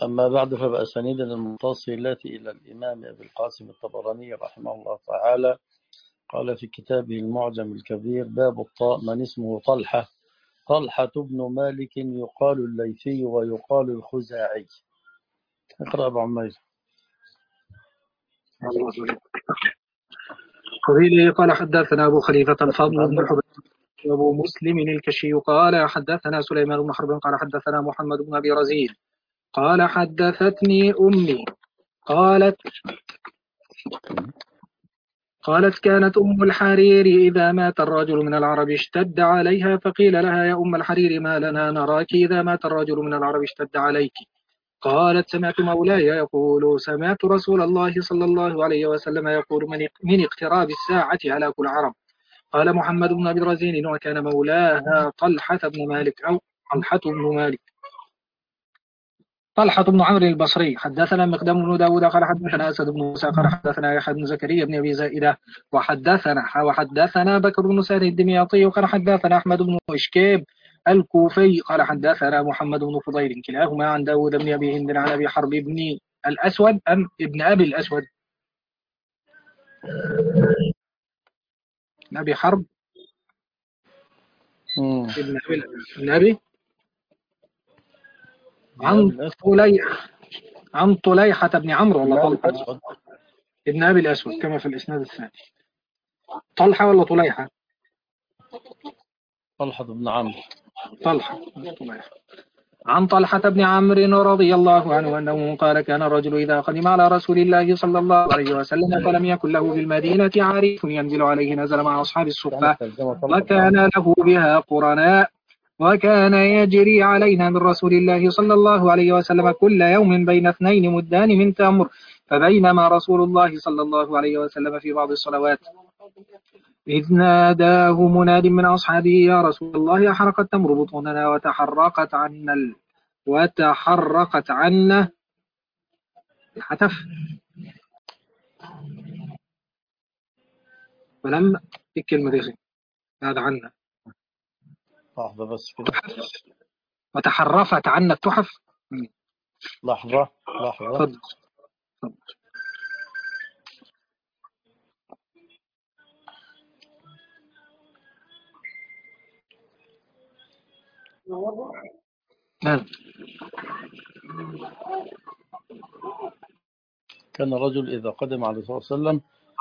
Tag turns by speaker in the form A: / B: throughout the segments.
A: أما بعد فبأسانيدنا المتصلة إلى الإمام أبي القاسم الطبراني رحمه الله تعالى قال في كتابه المعجم الكبير باب الطاء من اسمه طلحة بن مالك يقال الليثي ويقال الخزاعي. اقرأ أبو عمير.
B: قال حدثنا أبو خليفة الفضل بن حبيب وأبو مسلم الكشي قال حدثنا سليمان بن حرب قال حدثنا محمد بن أبي رزين قال حدثتني أمي قالت كانت أم الحرير إذا مات الرجل من العرب اشتد عليها فقيل لها يا أم الحرير ما لنا نراك إذا مات الرجل من العرب اشتد عليك. قالت سمعت مولاي يقول سمعت رسول الله صلى الله عليه وسلم يقول من اقتراب الساعة هلاك العرب. قال محمد بن أبي رزين وكان مولاها طلحة بن مالك أو طلحة بن عمرو البصري. حدثنا مقدام بن داود قال حدثنا أسد بن موسى قال حدثنا يحيى بن زكريا بن أبي زائدة وحدثنا بكر بن سعد الدمياطي قال حدثنا أحمد بن إشكيب الكوفي قال حدثنا محمد بن فضيل كلاهما عن داود بن أبي هند عن أبي حرب بن الأسود أم ابن أبي الأسود أبي حرب ابن أبي عن طليحة بن عمرو ولا طلحة ابن أبي الأسود كما في الإسناد الثاني. طلحة ولا طليحة؟
A: طلحة بن عمرو.
B: طلحة عن طلحة بن عمرو رضي الله عنه أنه قال كان الرجل إذا قدم على رسول الله صلى الله عليه وسلم فلم يكن له بالمدينة عارف ينزل عليه نزل مع أصحاب الصفة وكان له بها قرناء وكان يجري علينا من رسول الله صلى الله عليه وسلم كل يوم بين 2 مدان من تمر. فبينما رسول الله صلى الله عليه وسلم في بعض الصلوات إذ ناداه مناد من أصحابه يا رسول الله أحرقت تمر بطوننا وتحرقت عنا الحتف. فلما الكلمة دي هذا عنا
A: لحظة بس كده
B: وتحرفت عنا التحف.
A: لحظة
B: فضل.
A: كان الرجل إذا قدم عليه الصلاة والسلام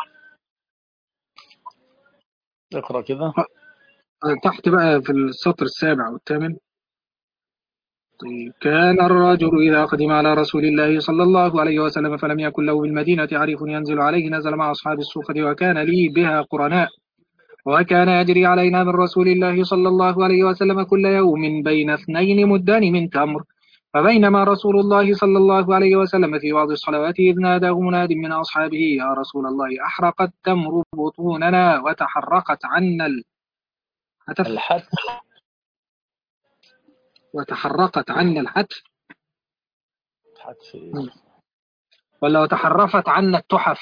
A: اقرأ كده
B: تحت بقى في السطر 7 والثامن. طيب كان الرجل إذا قدم على رسول الله صلى الله عليه وسلم فلم يكن له بالمدينة عريف ينزل عليه نزل مع أصحاب الصفة وكان لي بها قرناء وكان يجري علينا من رسول الله صلى الله عليه وسلم كل يوم بين 2 مدان من تمر. فبينما رسول الله صلى الله عليه وسلم في بعض الصلوات إذ ناداه مناد من أصحابه يا رسول الله أحرقت تمر بطوننا وتحرقت عنا الحتف وتحرقت عنا الحتف ولا وتحرفت عنا التحف.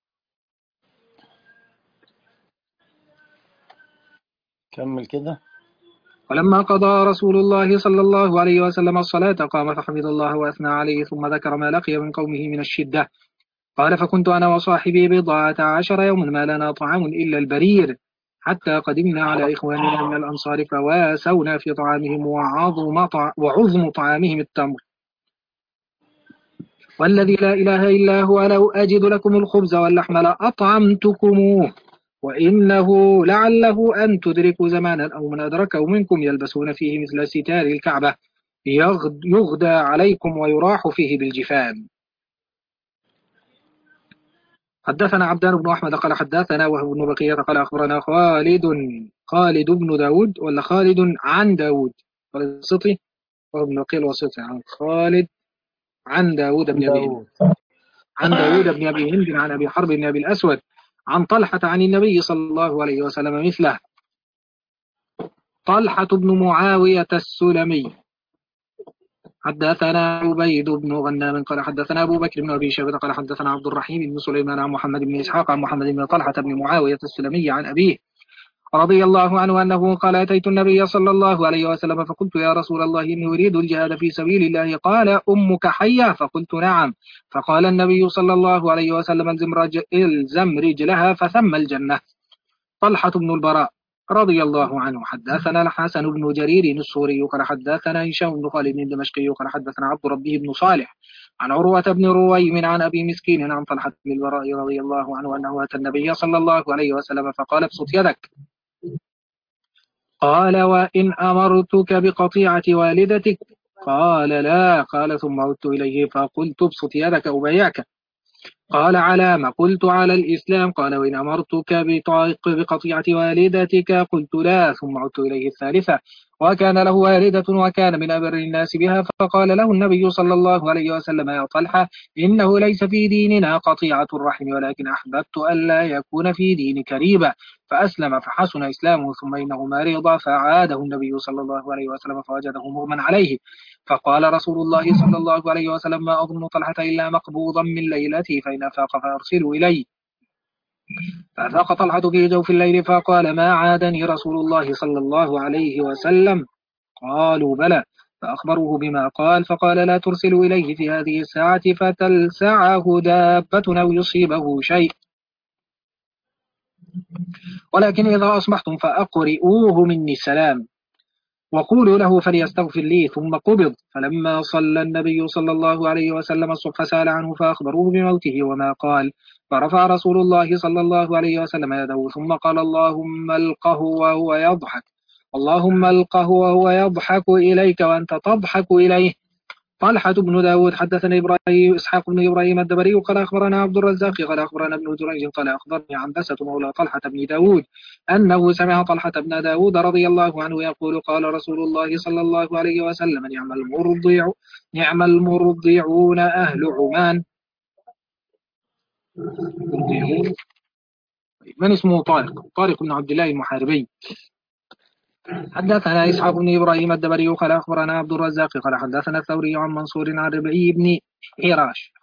A: كمل كده.
B: ولما قضى رسول الله صلى الله عليه وسلم الصلاة قام فحمد الله وأثنى عليه ثم ذكر ما لقي من قومه من الشدة. قال فكنت أنا وصاحبي 14 يوما ما لنا طعام إلا البرير حتى قدمنا على إخواننا من الأنصار فواسونا في طعامهم وعظم طعامهم التمر. والذي لا إله إلا هو لو أجد لكم الخبز واللحم لأطعمتكموه وإنه لعله أن تدركوا زمانا أو من أدركه منكم يلبسون فيه مثل ستار الكعبة يغدى عليكم ويراح فيه بالجفان. حدثنا عبدان بن أحمد قال حدثنا وهب بن بقية قال أخبرنا خالد بن داود ولا خالد عن داود الوسطي وهو بن بقية الوسطي عن خالد عن داود بن أبي هند عن داود بن أبي هند عن أبي حرب بن أبي الأسود عن طلحة عن النبي صلى الله عليه وسلم مثله. طلحة بن معاوية السلمي. حدثنا عبيد بن غنام قال حدثنا أبو بكر بن أبي شيبة قال حدثنا عبد الرحيم بن سليمان عن محمد بن إسحاق عن محمد بن طلحة بن معاوية السلمي عن أبيه رضي الله عنه أنه قال أتيت النبي صلى الله عليه وسلم فقلت يا رسول الله إني أريد الجهاد في سبيل الله قال أمك حية فقلت نعم فقال النبي صلى الله عليه وسلم الزم رجلها فثم الجنة. طلحة بن البراء رضي الله عنه حدثنا الحسن بن جرير السوري قال حدثنا هشام بن خالد الدمشقي قال حدثنا عبد ربه بن صالح عن عروة بن رويم عن أبي مسكين عن طلحة بن البراء رضي الله عنه أنه أتى النبي صلى الله عليه وسلم فقال ابسط يدك قال وإن أمرتك بقطيعة والدتك قال لا قال ثم عدت إليه فقلت ابسط يدك أبايعك قال على ما قلت على الإسلام قال وإن أمرتك بقطيعة والدتك قلت لا ثم عدت إليه الثالثة وكان له والدة وكان من أبر الناس بها فقال له النبي صلى الله عليه وسلم يا طلحة إنه ليس في ديننا قطيعة الرحم ولكن أحببت ألا يكون في دينك ريبة فأسلم فحسن إسلامه ثم إنه مريض فعاده النبي صلى الله عليه وسلم فوجده مغمى عليه فقال رسول الله صلى الله عليه وسلم ما أظن طلحة إلا مقبوضا من ليلته فإن أفاق فأرسلوا إلي فأفاق طلحة في جوف الليل فقال ما عادني رسول الله صلى الله عليه وسلم قالوا بلى فأخبروه بما قال فقال لا ترسلوا إليه في هذه الساعة فتلسعه دابة أو يصيبه شيء ولكن إذا أصبحتم فأقرئوه مني السلام وقولوا له فليستغفر لي ثم قبض فلما صلى النبي صلى الله عليه وسلم الصبح سأل عنه فأخبروه بموته وما قال فرفع رسول الله صلى الله عليه وسلم يده ثم قال اللهم القه وهو يضحك اللهم القه وهو يضحك إليك وأنت تضحك إليه. طلحة بن داود حدثنا إبراهيم إسحاق بن إبراهيم الدبري قال أخبرنا عبد الرزاق قال أخبرنا ابن جريج قال أخبرني عنبسة مولى طلحة بن داود أنه سمع طلحة بن داود رضي الله عنه يقول قال رسول الله صلى الله عليه وسلم نعم المرضعون أهل عمان. من اسمه طارق بن عبد الله المحاربي. حدثنا إسحاق بن إبراهيم الدبري قال أخبرنا عبد الرزاق قال حدثنا الثوري عن منصور عن ربعي بن حراش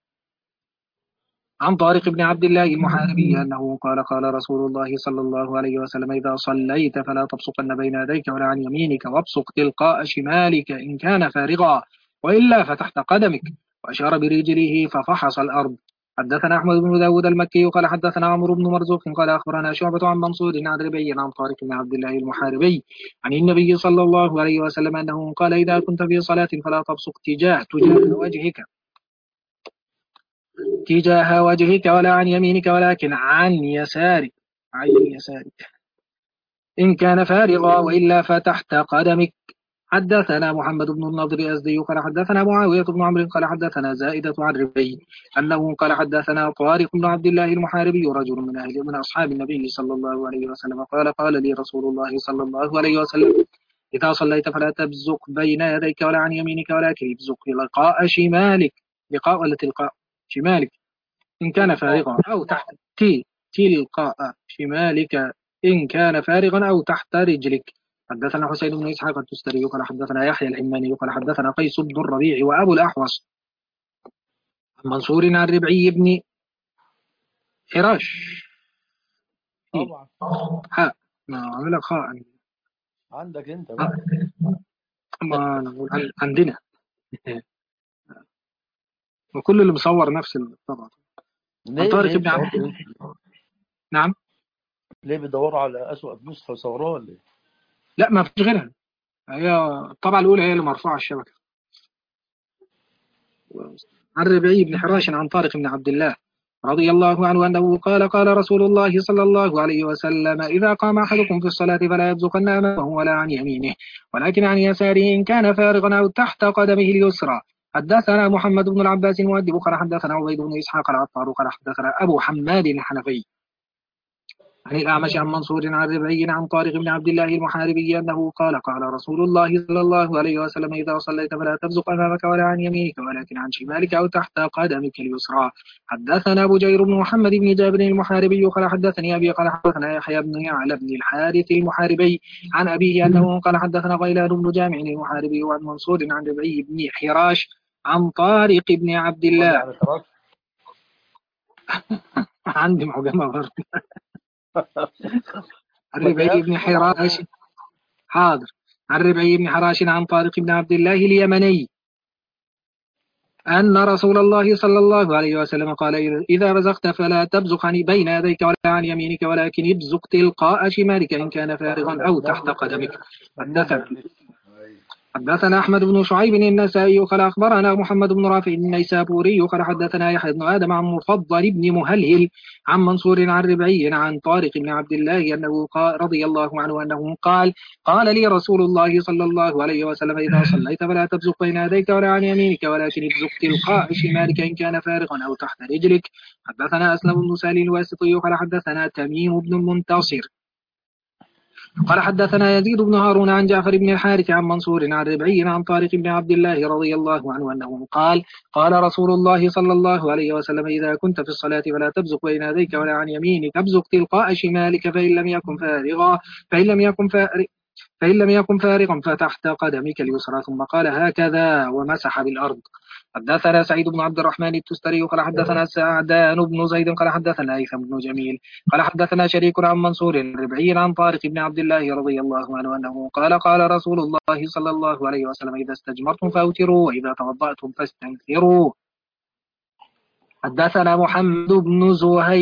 B: عن طارق بن عبد الله المحاربي أنه قال قال رسول الله صلى الله عليه وسلم إذا صليت فلا تبصقن بين يديك ولا عن يمينك وابصق تلقاء شمالك إن كان فارغا وإلا فتحت قدمك وأشار برجله ففحص الأرض. حدثنا أحمد بن داود المكي قال حدثنا عمرو بن مرزوق قال أخبرنا شعبة عن منصور عن ربيع عن طارق بن عبد الله المحاربي عن النبي صلى الله عليه وسلم أنه قال إذا كنت في صلاة فلا تبصق تجاه وجهك ولا عن يمينك ولكن عن يسارك إن كان فارغا وإلا فتحت قدمك. حدثنا محمد بن النضر الأزدي قال حدثنا معاوية بن عمرو قال حدثنا زائدة عن ربيع أنه قال حدثنا طارق بن عبد الله المحاربي رجل من أصحاب النبي صلى الله عليه وسلم قال لي رسول الله صلى الله عليه وسلم إذا صليت فلا تبزق بين يديك ولا عن يمينك ولكن ابزق لقاء شمالك تلقاء شمالك إن كان فارغا أو تحت تلقاء شمالك إن كان فارغا أو تحت رجلك. حدثنا حسين بن إسحاق التستري قال حدثنا يحيى الحماني قال حدثنا قيس بن الربيع وأبو الأحوص عن منصور عن ربعي بن حراش
A: طبعا
B: ما عمل خاء
A: عندك أنت بقى.
B: ما نقول عندنا وكل اللي مصور نفس الطبع. طارق بن عبد نعم.
A: ليه بيدوروا على أسوأ نسخة وصوروها ولا إيه؟
B: لا ما فيش غيرها، هي الطبعة الأولى هي اللي مرفوعة على الشبكة. عن ربيع بن حراش عن طارق بن عبد الله رضي الله عنه أنه قال رسول الله صلى الله عليه وسلم إذا قام أحدكم في الصلاة فلا يبزقن أمامه ولا عن يمينه ولكن عن يساره إن كان فارغا أو تحت قدمه اليسرى. حدثنا محمد بن العباس المؤدب قال حدثنا عبيد بن إسحاق العطار قال حدثنا أبو حماد الحنفي عن الأعمش عن منصور عن ربعي عن طارق بن عبد الله المحاربي أنه قال رسول الله صلى الله عليه وسلم إذا صليت فلا تبزق أمامك ولا عن يمينك ولكن عن شمالك أو تحت قدمك اليسرى. حدثنا بجير بن محمد بن جابر المحاربي قال حدثني أبي قال حدثنا يحيى بن يعلى بن الحارث المحاربي عن أبيه أنه قال حدثنا غيلان بن جامع المحاربي وعن منصور عن ربعي بن حراش عن طارق بن عبد الله. عندي معجمة برضه. عن ربعي بن حراش. حاضر. عن ربعي بن حراش عن طارق بن عبد الله اليمني أن رسول الله صلى الله عليه وسلم قال: إذا بزقت فلا تبزق بين يديك ولا عن يمينك، ولكن ابزق تلقاء شمالك إن كان فارغا أو تحت قدمك. حدثنا أحمد بن شعيب النسائي قال أخبرنا محمد بن رافع النيسابوري قال حدثنا يحيى بن آدم عن مفضل بن مهلهل عن منصور عن ربعي عن طارق بن عبد الله أنه قال رضي الله عنه أنه قال لي رسول الله صلى الله عليه وسلم: إذا صليت فلا تبزق بين يديك ولا عن يمينك، ولكن ابزق تلقاء شمالك إن كان فارغا أو تحت رجلك. حدثنا أسلم بن سالم الواسطي قال حدثنا تميم بن المنتصر قال حدثنا يزيد بن هارون عن جعفر بن الحارث عن منصور عن ربعي عن طارق بن عبد الله رضي الله عنه أنه قال رسول الله صلى الله عليه وسلم: إذا كنت في الصلاة فلا تبزق بين يديك ولا عن يمينك، ابزق تلقاء شمالك فإن لم يكن فارغا فتحت قدمك اليسرى، ثم قال هكذا ومسح بالأرض. حدثنا سعيد بن عبد الرحمن التستري قال حدثنا سعدان بن زيد قال حدثنا هيثم بن جميل قال حدثنا شريك عن منصور ربعي عن طارق بن عبد الله رضي الله عنه أنه قال رسول الله صلى الله عليه وسلم: إذا استجمرتم فأوتروا، وإذا توضأتم فاستنثروا. حدثنا محمد بن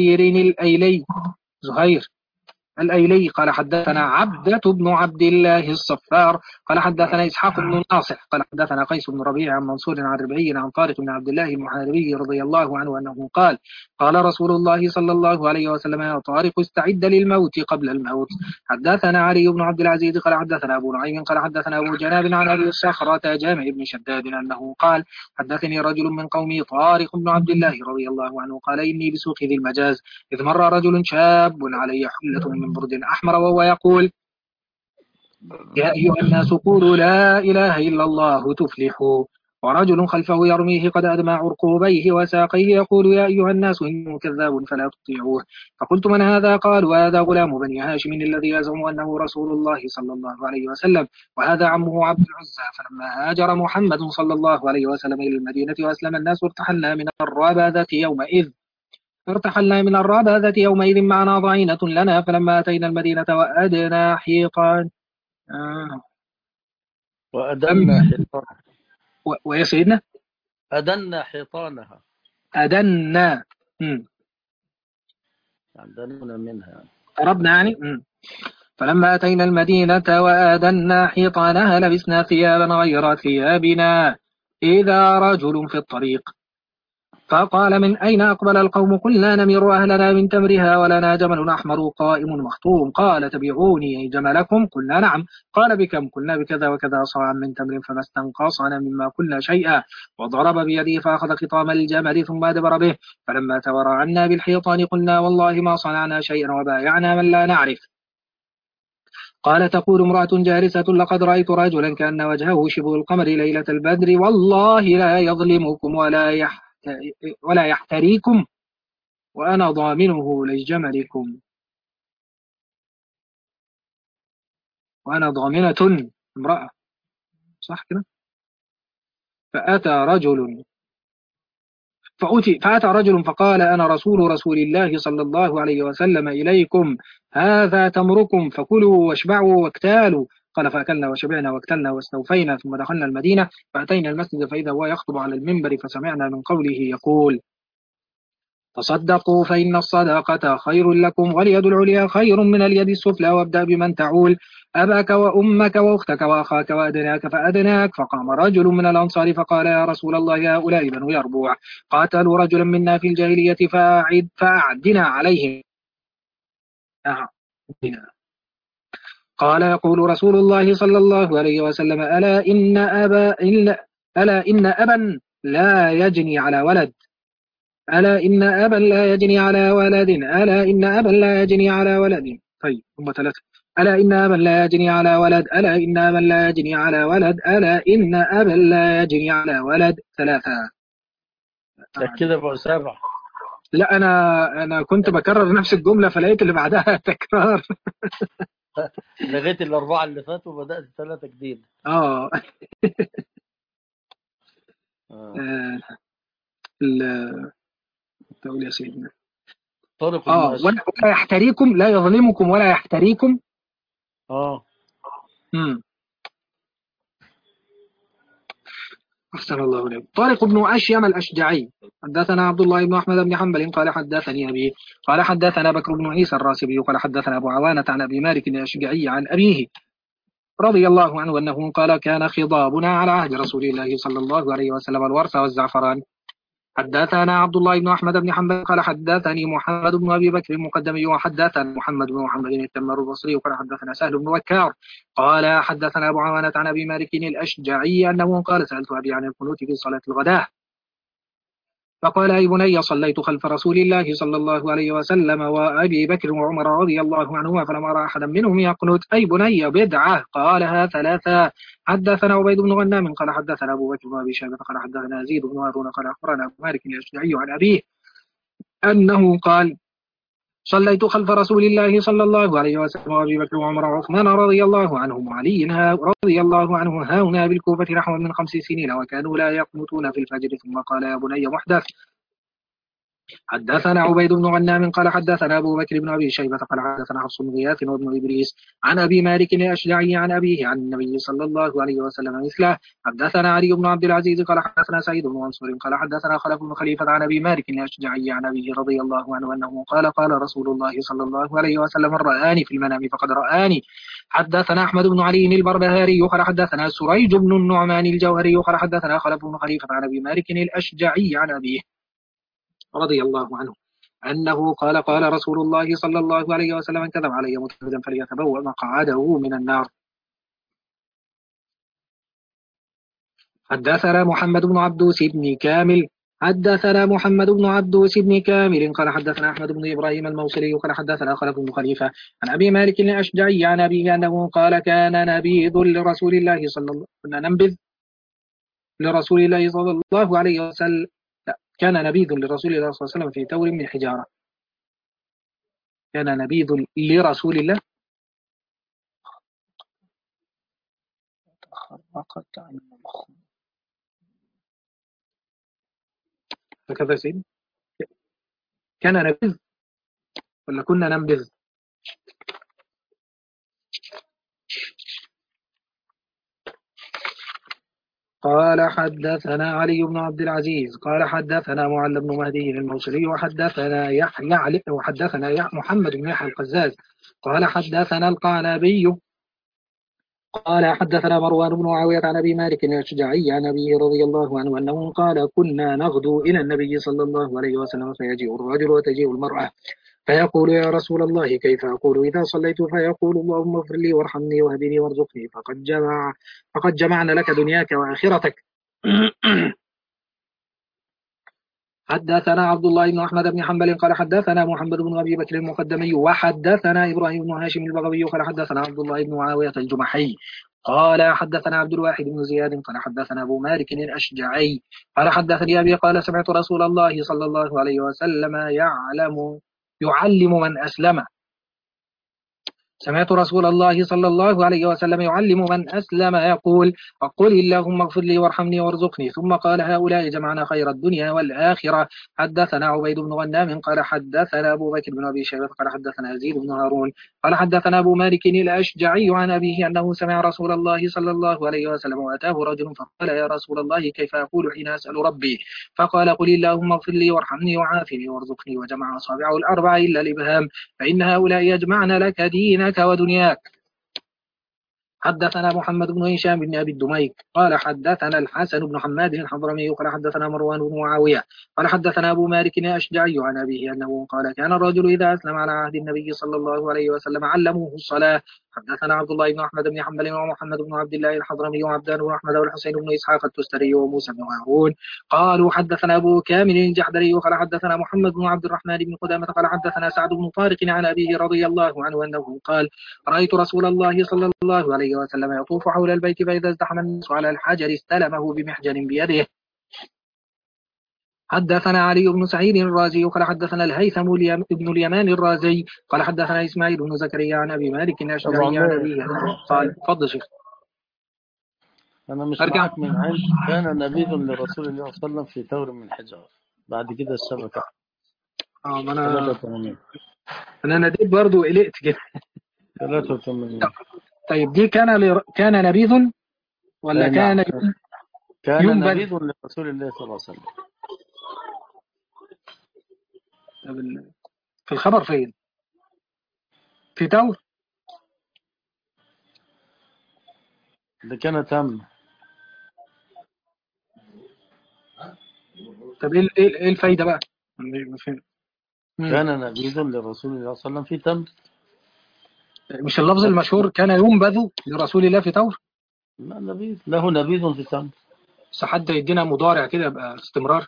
B: زهير الأيلي قال حدثنا عبدة بن عبد الله الصفار قال حدثنا إسحاق بن ناصح قال حدثنا قيس بن ربيع عن منصور عن ربعي عن طارق بن عبد الله المحاربي رضي الله عنه أنه قال رسول الله صلى الله عليه وسلم: يا طارق استعد للموت قبل الموت. حدثنا علي بن عبد العزيز قال حدثنا أبو نعيم قال حدثنا أبو جناب عن أبي الصخرة جامع بن شداد أنه حدثني رجل من قومي طارق بن عبد الله رضي الله عنه قال: إني بسوق ذي المجاز إذ مر رجل شاب عليه حلة من برد أحمر وهو يقول: يا أيها الناس قولوا لا إله إلا الله تفلحوا، ورجل خلفه يرميه قد أدمى عرقوبيه وساقيه يقول: يا أيها الناس إنه كذاب فلا تطيعوه. فقلت: من هذا؟ قالوا: هذا غلام بني هاشم الذي يزعم أنه رسول الله صلى الله عليه وسلم، وهذا عمه عبد العزى. فلما هاجر محمد صلى الله عليه وسلم إلى المدينة وأسلم الناس ارتحلنا من الرابذة يومئذ معنا ضعينة لنا، فلما أتينا المدينة وأدنا حيطان
A: وأدنا حيطانها.
B: ويا سيدنا
A: أدنا حيطانها.
B: أدنا
A: عندنا منها
B: قربنا يعني. فلما أتينا المدينة وآدنا حيطانها لبسنا ثيابا غير ثيابنا إذا رجل في الطريق فقال: من أين أقبل القوم؟ قلنا: نمر أهلنا من تمرها ولنا جمل أحمر قائم مخطوم. قال: تبيعوني جملكم؟ قلنا: نعم. قال: بكم؟ قلنا: بكذا وكذا صاعا من تمر. فما استنقصنا مما قلنا شيئا، وضرب بيده فأخذ خطام الجمل ثم أدبر به. فلما تورى عنا بالحيطان قلنا: والله ما صنعنا شيئا وبايعنا من لا نعرف. قال: تقول امرأة جالسة: لقد رأيت رجلا كأن وجهه شبه القمر ليلة البدر، والله لا يظلمكم ولا يحتريكم، وأنا ضامنه لجملكم، وأنا ضامنة امرأة، صح كده؟ فأتى رجل فقال: أنا رسول الله صلى الله عليه وسلم إليكم، هذا تمركم فكلوا واشبعوا واكتالوا. قال: فأكلنا وشبعنا واكتلنا واستوفينا، ثم دخلنا المدينة فأتينا المسجد فإذا هو يخطب على المنبر، فسمعنا من قوله يقول: تصدقوا فإن الصدقة خير لكم، واليد العليا خير من اليد السفلى، وابدأ بمن تعول، أباك وأمك وأختك وأخاك وأدناك فأدناك. فقام رجل من الأنصار فقال: يا رسول الله، هؤلاء بنو يربوع قاتلوا رجلا منا في الجاهلية فأعدنا عليهم. قال: يقول رسول الله صلى الله عليه وسلم: ألا إن أبا لا يجني على ولد، ألا إن أبا لا يجني على ولد، ألا إن أبا لا يجني على ولد. طيب هم ثلاثة: ألا إن أبا لا يجني على ولد، ألا إن أبا لا يجني على ولد، ألا إن أبا لا يجني على ولد. ثلاثة.
A: كده بقى 7.
B: لا أنا كنت بكرر نفس الجملة فلقيت اللي بعدها تكرار.
A: لغيت ال4 اللي فاتوا وبدأت 3 جديد.
B: تقول يا سيدنا
A: طارق بن أشهر.
B: ولا يحتريكم، لا يظلمكم ولا يحتريكم. أحسن الله إليك. طارق بن أشيم الأشجعي حدثنا عبد الله بن أحمد بن حنبل قال حدثني أبي قال حدثنا بكر بن عيسى الراسبي قال حدثنا أبو عوانة عن أبي مالك الأشجعي عن أبيه رضي الله عنه أنه قال كان خضابنا على عهد رسول الله صلى الله عليه وسلم الورث والزعفران. حدثنا عبد الله بن أحمد بن حنبل قال حدثني محمد بن أبي بكر المقدمي وحدثنا محمد بن محمد التمر البصري قال حدثنا سهل بن بكار قال حدثنا أبو عوانة عن أبي مالك الأشجعي أنه قال سألت أبي عن القنوت في صلاة الغداة فقال أي بني صليت خلف رسول الله صلى الله عليه وسلم وأبي بكر وعمر رضي الله عنهما فلم أرى أحدا منهم يقنت. أي بني بدعة قالها ثلاثة. حدثنا عبيد بن غنام قال حدثنا أبو بكر بن أبي شيبة قال حدثنا يزيد بن هارون قال أخبرنا أبو مالك الأشجعي عن أبيه أنه قال صليت خلف رسول الله صلى الله عليه وسلم وأبي بكر وعمر وعثمان رضي الله عنهم وعلي رضي الله عنه هاهنا بالكوفة نحو من 5 سنين وكانوا لا يقنتون في الفجر. ثم قال يا بني محدث. حدثنا عبيد بن غنام قال حدثنا أبو بكر بن أبي شيبة قال حدثنا حفص بن غياث وابن إدريس عن أبي مالك الأشجعي عن أبيه عن النبي صلى الله عليه وسلم مثله. حدثنا علي بن عبد العزيز قال حدثنا سعيد بن منصور قال حدثنا خلف بن خليفة عن أبي مالك الأشجعي عن أبيه رضي الله عنه أنه قال قال رسول الله صلى الله عليه وسلم من رآني في المنام فقد رآني. حدثنا أحمد بن علي البربهاري قال حدثنا سريج بن النعمان الجوهري قال حدثنا خلف بن خليفة عن أبي مالك الأشجعي عن أبيه رضي الله عنه أنه قال قال رسول الله صلى الله عليه وسلم من كذب علي متعمدا فليتبوأ مقعده من النار. حدثنا محمد بن عبدوس بن كامل حدثنا محمد بن عبدوس بن كامل قال حدثنا أحمد بن إبراهيم الموصلي قال حدثنا خلف بن خليفة عن أبي مالك الأشجعي عن أبيه أنه قال كان نبيذ لرسول الله صلى الله ننبذ لرسول الله صلى الله عليه وسلم كان نبيذ لرسول الله صلى الله عليه وسلم في تور من حجارة. كان نبيذ لرسول الله تخرقت عن المخ هكذا سيد. كان نبذ ولا كنا ننبذ؟ قال حدثنا علي بن عبد العزيز قال حدثنا معل بن مهدي الموصلي وحدثنا يحيى وحدثنا محمد بن يحيى القزاز قال حدثنا القعنبي قال حدثنا مروان بن معاوية عن أبي مالك الأشجعي عن أبيه رضي الله عنه أنه قال كنا نغدو إلى النبي صلى الله عليه وسلم فيجيء الرجل وتجيء المرأة فيقول يا رسول الله كيف أقول إذا صليت فيقول اللهم اغفر لي وارحمني واهدني وارزقني فقد جمعنا لك دنياك وآخرتك. حدثنا عبد الله بن أحمد بن حنبل قال حدثنا محمد بن أبي بكر المقدمي وحدثنا إبراهيم بن هاشم البغوي قال حدثنا عبد الله بن معاوية الجمحي قال حدثنا عبد الواحد بن زياد قال حدثنا أبو مالك الأشجعي قال حدثني أبي قال سمعت رسول الله صلى الله عليه وسلم يعلم من أسلم. سمعت رسول الله صلى الله عليه وسلم يعلم من أسلم يقول أقول اللهم اغفر لي وارحمني وارزقني. ثم قال هؤلاء جمعنا خير الدنيا والآخرة. حدثنا عبيد بن غنام قال حدثنا أبو بكر بن أبي شيبة قال حدثنا يزيد بن هارون قال حدثنا أبو مالك الأشجعي عن أبيه أنه سمع رسول الله صلى الله عليه وسلم وأتاه رجل فقال يا رسول الله كيف أقول حين أسأل ربي فقال قل اللهم اغفر لي وارحمني وعافني وارزقني وجمع أصابعه الأربع إلا الإبهام فإن هؤلاء يجمعن لك دينك ودنياك. حدثنا محمد بن هشام بن أبي الدميك قال حدثنا الحسن بن حماد الحضرمي قال حدثنا مروان بن معاوية قال حدثنا أبو مالك الأشجعي عن أبيه أنه قال كان الرجل إذا أسلم على عهد النبي صلى الله عليه وسلم علموه الصلاة. حدثنا عبد الله بن أحمد بن حنبل ومحمد بن عبد الله الحضرمي وعبدان بن أحمد والحسين بن إسحاق التستري وموسى بن هارون قالوا حدثنا أبو كامل الجحدري قال حدثنا محمد بن عبد الرحمن بن قدامة قال حدثنا سعد بن طارق عن أبيه رضي الله عنه أنه قال رأيت رسول الله صلى الله عليه وسلم يطوف حول البيت فإذا ازدحم الناس على الحجر استلمه بمحجن بيده. حدثنا علي بن سعيد الرازي قال حدثنا الهيثم بن اليمان الرازي قال حدثنا إسماعيل بن زكريا عن أبي مالك الأشجعي عن أبيه قال تفضل شيخ.
A: أنا مش معك من عند كان نبيذ لرسول الله صلى الله عليه وسلم في تور من حجار بعد كده الشبكة.
B: ما
A: 83.
B: انا ناديت برضه قلقت كده.
A: 83.
B: طيب دي كان نبيذ ولا
A: أي نعم.
B: كان
A: كان
B: ينبذ؟
A: نبيذ لرسول الله صلى الله عليه وسلم.
B: طب في الخبر فين؟ في تور؟
A: ده كان تم.
B: طب ايه الفايدة بقى؟ فين؟
A: كان نبيذ لرسول الله صلى الله عليه وسلم في تم.
B: مش اللفظ المشهور كان ينبذ لرسول الله في تور؟
A: ما نبيذ له نبيذ في تم.
B: بس حد يدينا مضارع كده يبقى استمرار.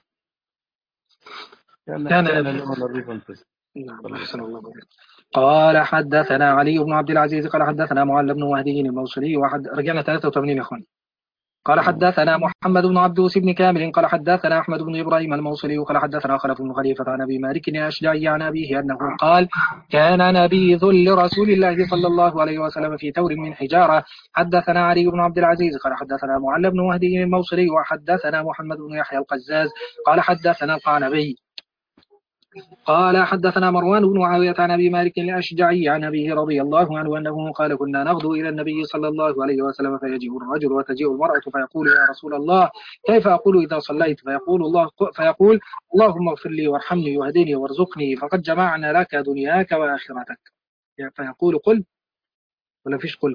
A: كان
B: كان نبيذ.
A: له نبيذ في
B: نعم،
A: تم.
B: أحسن الله عليك. قال حدثنا علي بن عبد العزيز قال حدثنا معل بن وهدي الموصلي رجعنا 83 يا اخوان. قال حدثنا محمد بن عبدوس بن كامل قال حدثنا أحمد بن إبراهيم الموصلي قال حدثنا خلف بن خليفة عن أبي مالك الأشجعي عن أبيه أنه قال كان نبيذ لرسول الله صلى الله عليه وسلم في تور من حجارة. حدثنا علي بن عبد العزيز قال حدثنا معل بن وهدي الموصلي وحدثنا محمد بن يحيى القزاز قال حدثنا القعنبي قال حدثنا مروان بن معاوية عن أبي مالك الأشجعي عن أبيه رضي الله عنه أنه قال كنا نغدو إلى النبي صلى الله عليه وسلم فيجيء الرجل وتجيء المرأة فيقول يا رسول الله كيف أقول إذا صليت فيقول اللهم اغفر لي وارحمني واهدني وارزقني فقد جمعنا لك دنياك وآخرتك. فيقول قل ولا فيش قل.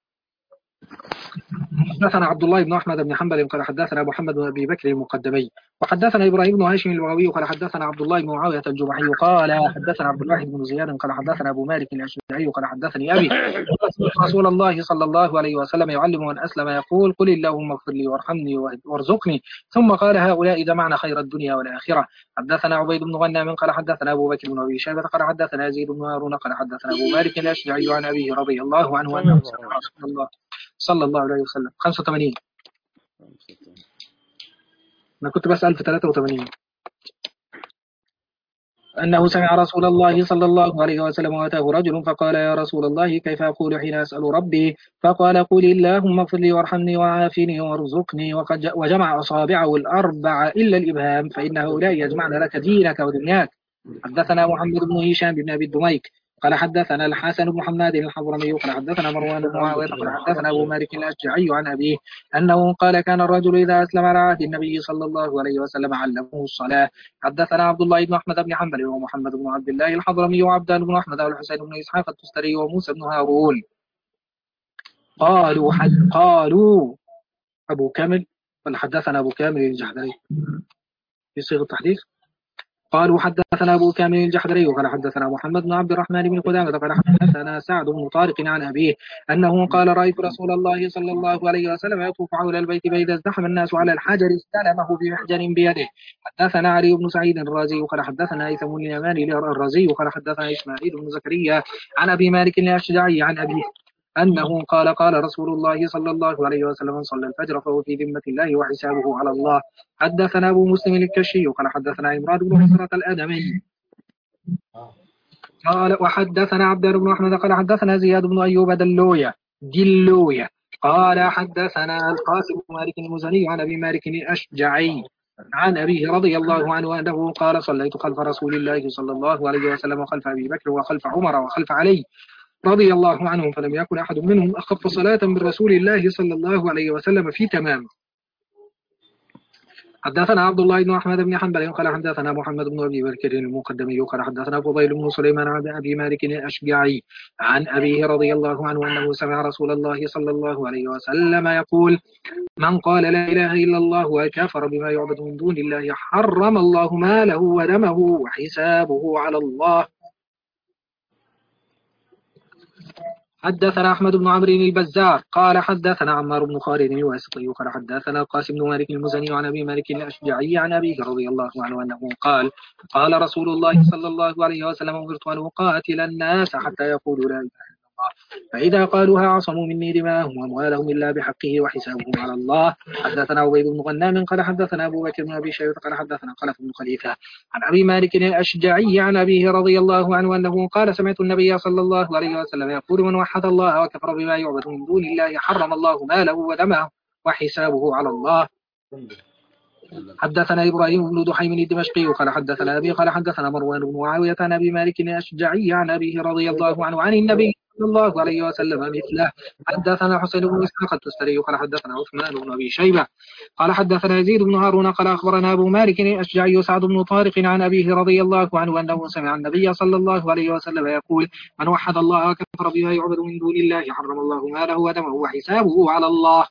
B: حدثنا عبد الله بن احمد بن حنبل قال حدثنا محمد بن ابي بكر المقدمي وحدثنا ابراهيم بن هاشم اللغوي قال حدثنا عبد الله بن معاويه الجمحي قال حدثنا عبد الواحد بن زياد قال حدثنا ابو مالك الاشجعي قال حدثني ابي رسول الله صلى الله عليه وسلم يعلم من اسلم يقول قل اللهم اغفر لي وارحمني وارزقني ثم قال هؤلاء جمعنا خير الدنيا والاخره. حدثنا عبيد بن غنام قال حدثنا ابو بكر بن ابي شيبه قال حدثنا يزيد بن هارون قال حدثنا ابو مالك الاشجعي عن ابيه رضي الله عنه انه سمع رسول الله صلى الله عليه وسلم 85. أنا كنت بسأل في 83. أنه سمع رسول الله صلى الله عليه وسلم وأتاه رجل فقال يا رسول الله كيف أقول حين أسأل ربي فقال قل اللهم اغفر لي وارحمني وعافني وارزقني وجمع أصابعه الأربع إلا الإبهام فإن هؤلاء يجمعن لك دينك ودنياك. حدثنا محمد بن هشام بن أبي الدميك قال حدثنا الحسن بن محمد الحضرمي قال حدثنا مروان بن معاوية قال حدثنا أبو مالك الأشجعي عن أبيه أنه قال كان الرجل إذا أسلم على عهد النبي صلى الله عليه وسلم علمه الصلاة. حدثنا عبد الله بن أحمد بن حنبل ومحمد بن عبد الله الحضرمي وعبدان بن أحمد والحسين بن إسحاق التستري وموسى بن هارون قالوا أبو كامل قال حدثنا أبو كامل الجحدري في صيغة التحديث. قالوا حدثنا أبو كامل الجحدري قال حدثنا محمد بن عبد الرحمن بن قدامة قال حدثنا سعد بن طارق عن أبيه أنه قال رأيت رسول الله صلى الله عليه وسلم يطوف حول البيت فإذا ازدحم الناس على الحجر استلمه بمحجر بيده. حدثنا علي بن سعيد الرازي قال حدثنا هيثم بن اليماني الرازي قال حدثنا إسماعيل بن زكريا عن أبي مالك الأشجعي عن أبيه أنه قال رسول الله صلى الله عليه وسلم صلى الفجر فهو في ذمة الله وحسابه على الله. حدثنا أبو مسلم الكشي قال حدثنا عمران بن مسرة الأدمي قال وحدثنا عبد بن أحمد قال حدثنا زياد بن أيوب دلوية قال حدثنا القاسم بن مالك المزني عن أبي مالك الأشجعي عن أبيه رضي الله عنه أنه قال صليت خلف رسول الله صلى الله عليه وسلم وخلف أبي بكر وخلف عمر وخلف علي رضي الله عنهم فلم يكن أحد منهم أخف صلاة من رسول الله صلى الله عليه وسلم في تمام. حدثنا عبد الله بن أحمد بن حنبل قال حدثنا محمد بن أبي بكر المقدمي قال حدثنا فضيل بن سليمان عن أبي مالك الأشجعي عن أبيه رضي الله عنه أنه سمع رسول الله صلى الله عليه وسلم يقول من قال لا إله إلا الله وكفر بما يعبد من دون الله حرم الله ماله ودمه وحسابه على الله. حدثنا أحمد بن عمرو البزار قال حدثنا عمار بن خالد الواسطي قال حدثنا القاسم بن مالك المزني عن أبي مالك الأشجعي عن أبيه رضي الله عنه أنه قال رسول الله صلى الله عليه وسلم أمرت أن أقاتل الناس حتى يقولوا لا إله إلا الله فإذا قالوها عصموا مني دماءهم وأموالهم إلا بحقه وحسابهم على الله. حدثنا عبيد بن غنام قال حدثنا أبو بكر بن أبي شيبة قال حدثنا خلف بن خليفة عن أبي مالك الأشجعي عن أبيه رضي الله عنه أنه قال سمعت النبي صلى الله عليه وسلم يقول من وحد الله وكفر بما يعبد من دون الله حرم الله ماله ودمه وحسابه على الله. حدثنا إبراهيم بن دحيم الدمشقي قال حدثنا أبي قال حدثنا مروان بن معاوية عن أبي مالك الأشجعي عن أبيه رضي الله عنه عن النبي صلى الله عليه وسلم مثله. حدثنا حسين بن إسحاق التستري قال حدثنا عثمان بن أبي شيبة قال حدثنا يزيد بن هارون قال أخبرنا أبو مالك الأشجعي سعد بن طارق عن أبيه رضي الله عنه أنه سمع النبي صلى الله عليه وسلم يقول: من وحد الله كفر بما يعبد من دون الله حرم الله ماله ودمه وحسابه على الله.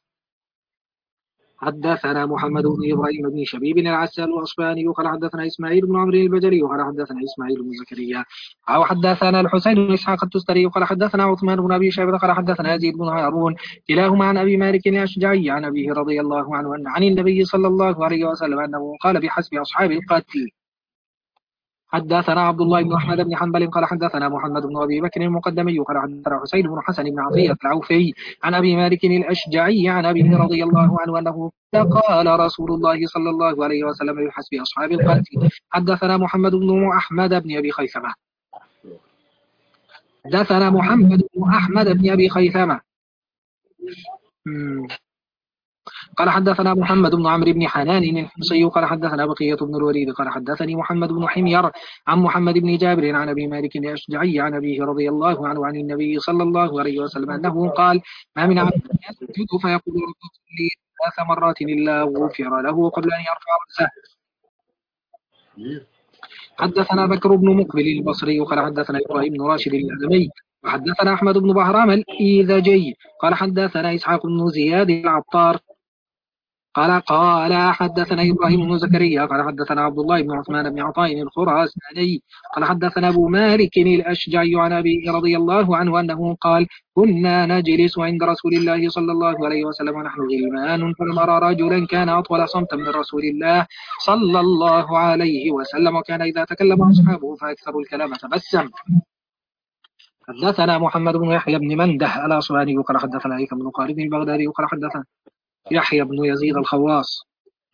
B: حدثنا محمد بن إبراهيم بن شبيب العسال الأصفهاني قال حدثنا إسماعيل بن عمرو البجلي قال حدثنا إسماعيل بن زكريا أو حدثنا الحسين بن إسحاق التستري قال حدثنا عثمان بن أبي شيبة قال حدثنا يزيد بن هارون كلاهما عن أبي مالك الأشجعي عن أبيه رضي الله عنه عن النبي صلى الله عليه وسلم أنه قال: بحسب أصحاب القتل. حدثنا عبد الله بن أحمد بن حنبل قال حدثنا محمد بن أبي بكر المقدمي قال حدثنا حسين بن حسن بن عطية العوفي عن أبي مالك الأشجعي عن أبيه رضي الله عنه أنه قال رسول الله صلى الله عليه وسلم: بحسب أصحاب القتل. حدثنا محمد بن أحمد بن أبي خيثمة حدثنا محمد بن أحمد بن أبي خيثمة قال حدثنا محمد بن عمرو بن حنان الحمصي قال حدثنا بقية بن الوليد قال حدثني محمد بن حمير عن محمد بن جابر عن أبي مالك الأشجعي عن أبيه رضي الله عنه عن النبي صلى الله عليه وسلم أنه قال: ما من عبد يسجد فيقول رب اغفر لي 3 مرات إلا غفر له قبل أن يرفع رأسه. حدثنا بكر بن مقبل البصري قال حدثنا إبراهيم بن راشد الأدمي وحدثنا أحمد بن بهرام الإيذجي قال حدثنا إسحاق بن زياد العطار قال حدثنا إبراهيم بن زكريا قال حدثنا عبد الله بن عثمان بن عطاء الخراساني قال حدثنا أبو مالك الأشجعي عن أبيه رضي الله عنه أنه قال: كنا نجلس عند رسول الله صلى الله عليه وسلم ونحن غلمان فنرى رجلا كان أطول صمتا من رسول الله صلى الله عليه وسلم وكان إذا تكلم أصحابه فأكثر الكلام تبسم. حدثنا محمد بن يحيى بن منده الأصبهاني قال حدثنا هيثم بن خالد البغدادي قال حدثنا يحيى بن يزيد الخواص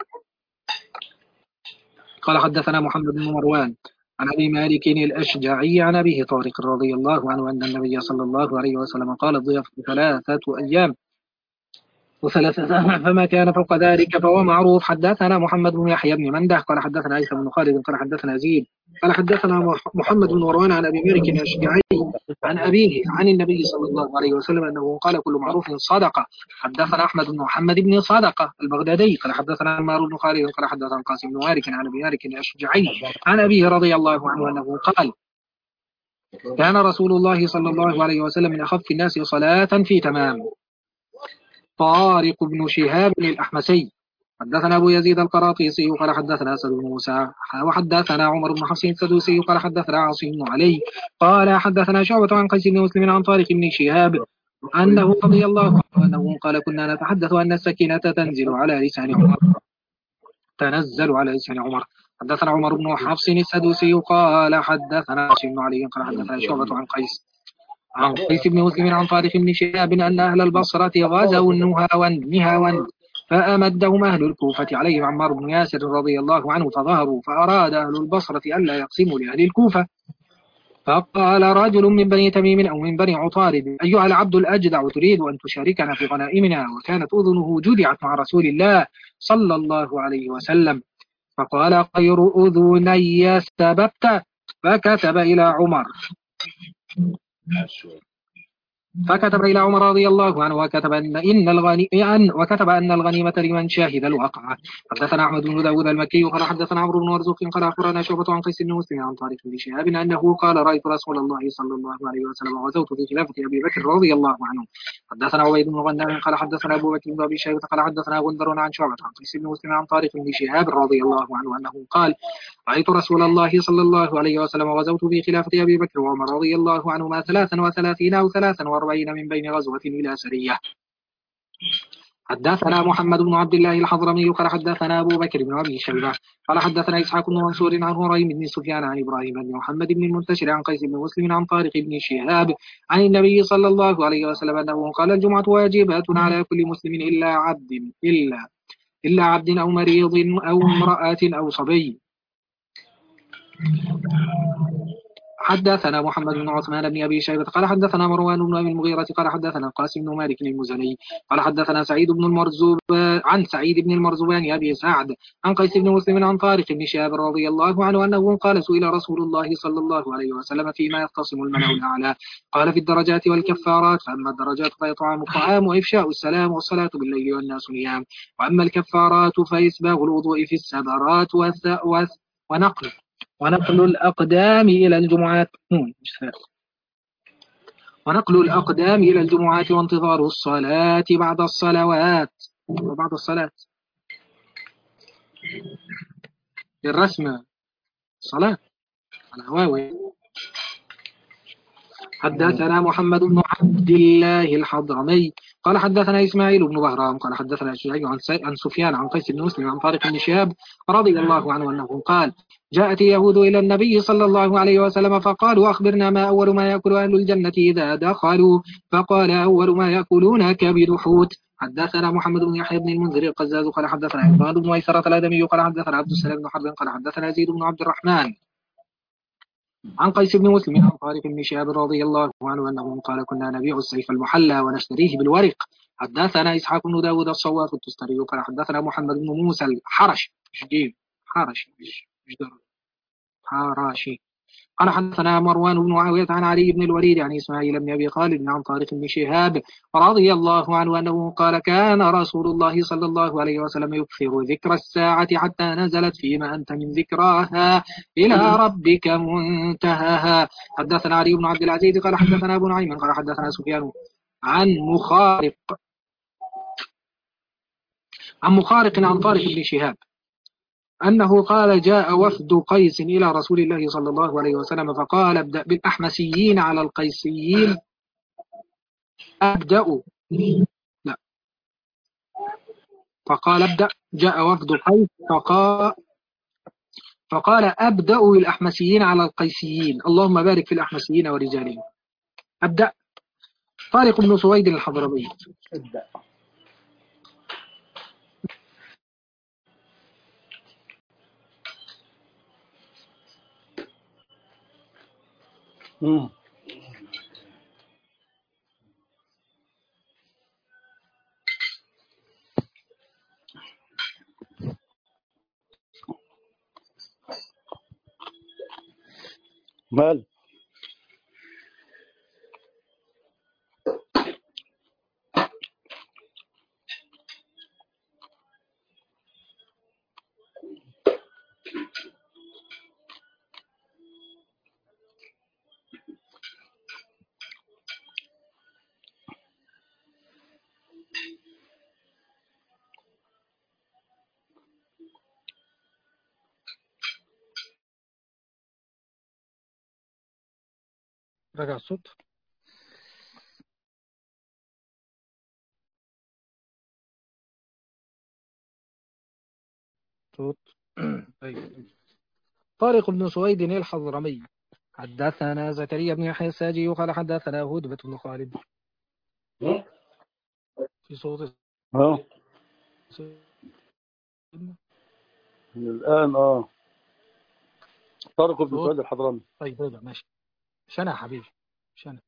B: قال حدثنا محمد بن مروان عن أبي مالك الأشجعي عن أبيه طارق رضي الله عنه أن النبي صلى الله عليه وسلم قال: الضيافة 3 أيام وثلاثة فما كان فوق ذلك فهو معروف. حدثنا محمد بن يحيى بن منده قال حدثنا هيثم بن خالد قال حدثنا زيد قال حدثنا محمد بن مروان عن أبي مالك الأشجعي عن أبيه عن النبي صلى الله عليه وسلم أنه قال: كل معروف صدقة. حدثنا أحمد بن محمد بن صدقة البغدادي قال حدثنا عمار بن خالد قال حدثنا قاسم بن مالك عن أبي مالك الأشجعي عن أبيه رضي الله عنه أنه قال: كان رسول الله صلى الله عليه وسلم من أخف الناس صلاة في تمام. طارق بن شهاب الأحمسي حدثنا أبو يزيد القراطيسي قال حدثنا أسد بن موسى وحدثنا عمر بن حفص السدوسي قال حدثنا عاصم بن علي قال حدثنا شعبة عن قيس بن مسلم عن طارق بن شهاب أنه رضي الله عنه أنه قال: كنا نتحدث أن السكينة تنزل على لسان عمر. حدثنا عمر بن حفص السدوسي قال حدثنا عاصم بن علي قال حدثنا شعبة عن قيس بن مسلم عن طارق بن شهاب أن أهل البصرة غزوا نهاوند فأمدهم أهل الكوفة عليهم عمار بن ياسر رضي الله عنه فظهروا فأراد أهل البصرة ألا يقسموا لأهل الكوفة فقال رجل من بني تميم أو من بني عطارد: أيها العبد الأجدع تريد أن تشاركنا في غنائمنا؟ وكانت أذنه جدعت مع رسول الله صلى الله عليه وسلم فقال: خير أذني سببت. فكتب إلى عمر رضي الله عنه وكتب أن الغنيمة لمن شاهد الواقعة. حدثنا أحمد بن داود المكي قال حدثنا عمرو بن مرزوق قال أخبرنا شعبة عن قيس بن مسلم عن طارق بن شهاب أنه قال: رأيت رسول الله صلى الله عليه وسلم وغزوت في خلافة أبي بكر رضي الله عنه. حدثنا عبيد بن غنام قال حدثنا أبو بكر بن أبي شيبة قال حدثنا غندر عن شعبة عن قيس بن مسلم عن طارق بن شهاب رضي الله عنه أنه قال: رأيت رسول الله صلى الله عليه وسلم وغزوت في خلافة أبي بكر وعمر رضي الله عنهما 33 أو 43 من بين غزوة إلى سرية. حدثنا محمد بن عبد الله الحضرمي قال حدثنا أبو بكر بن أبي شيبة قال حدثنا إسحاق بن منصور عن هريم بن سفيان عن إبراهيم بن محمد بن المنتشر عن قيس بن مسلم عن طارق بن شهاب عن النبي صلى الله عليه وسلم أنه قال: الجمعة واجبة على كل مسلم إلا عبد أو مريض أو امرأة أو صبي. حدثنا محمد بن عثمان بن أبي شيبة قال حدثنا مروان بن أبي المغيرة قال حدثنا قاسم بن مالك المزني قال حدثنا سعيد بن المرزوبان عن سعيد بن المرزوبان أبي سعد عن قيس بن مسلم عن طارق بن شهاب رضي الله عنه أنه قال سئل رسول الله صلى الله عليه وسلم فيما يختصم الملأ الأعلى قال في الدرجات والكفارات فأما الدرجات فإطعام الطعام وإفشاء السلام والصلاة بالليل والناس نيام وأما الكفارات فإسباغ الوضوء في السبرات ونقل الأقدام إلى الجمعات ونقل الأقدام إلى الجمعات وانتظار الصلاة بعد الصلوات وبعد الصلاة للرسم الصلاة الهواوي. حدثنا محمد بن عبد الله الحضرمي قال حدثنا إسماعيل بن بهرام قال حدثنا الشيعي عن سفيان عن قيس بن مسلم عن طارق بن شهاب رضي الله عنه أنه قال جاءت اليهود إلى النبي صلى الله عليه وسلم فقالوا أخبرنا ما أول ما يأكل أهل الجنة إذا دخلوا فقال أول ما يأكلون كبد حوت. حدثنا محمد بن يحيى بن المنذر القزاز قال حدثنا عمران بن ميسرة الآدمي قال حدثنا عبد السلام بن حرب قال حدثنا زيد بن عبد الرحمن عن قيس بن مسلم عن طارق بن شهاب رضي الله عنه أنه قال كنا نبيع السيف المحلى ونشتريه بالورق. حدثنا إسحاق بن داود الصواف التستري قال حدثنا محمد بن موسى الحرش حراشي قال حدثنا مروان بن معاوية عن علي بن الوليد عن إسماعيل بن أبي خالد عن طارق بن شهاب رضي الله عنه أنه قال كان رسول الله صلى الله عليه وسلم يكثر ذكر الساعة حتى نزلت فيما أنت من ذكراها إلى ربك منتهاها. حدثنا علي بن عبد العزيز قال حدثنا أبو نعيم قال حدثنا سفيان عن مخارق عن طارق بن شهاب أنه قال جاء وفد قيس إلى رسول الله صلى الله عليه وسلم فقال ابدأ بالأحمسيين على القيسيين فقال ابدأ جاء وفد قيس فقال أبدأ بالأحمسيين على القيسيين اللهم بارك في الأحمسيين ورجالهم. أبدأ. طارق بن سويد الحضرمي
A: ابدأ. مال
B: رجع الصوت. طيب. طارق بن سويد الحضرمي حدثنا زكريا بن يحيى الساجي قال حدثنا هدبة بن خالد في صوت
A: الآن طارق بن سويد الحضرمي.
B: طيب ماشي. شنا حبيبي شنا.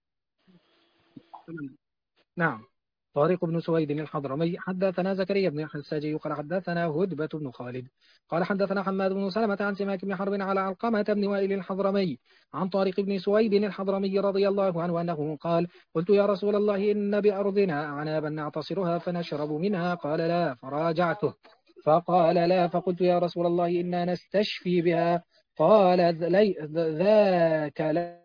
B: نعم. طارق بن سويد الحضرمي حدثنا زكريا بن يحيى الساجي قال حدثنا هدبة بن خالد قال حدثنا حماد بن سلمة عن سماك بن حرب على علقمة بن وائل الحضرمي عن طارق بن سويد الحضرمي رضي الله عنه أنه قال قلت يا رسول الله إن بأرضنا أعنابا نعتصرها فنشرب منها قال لا فراجعته فقال لا فقلت يا رسول الله إنا نستشفي بها قال ذاك لا.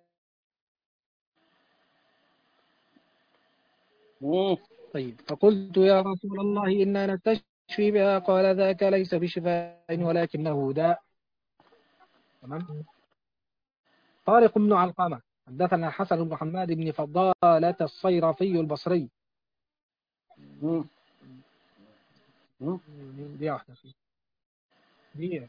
B: طيب فقلت يا رسول الله إنا نستشفي بها قال ذاك ليس بشفاء ولكنه داء. تمام. طارق بن علقمة حدثنا حسن بن محمد بن فضالة الصيرفي البصري. دي واحدة دي.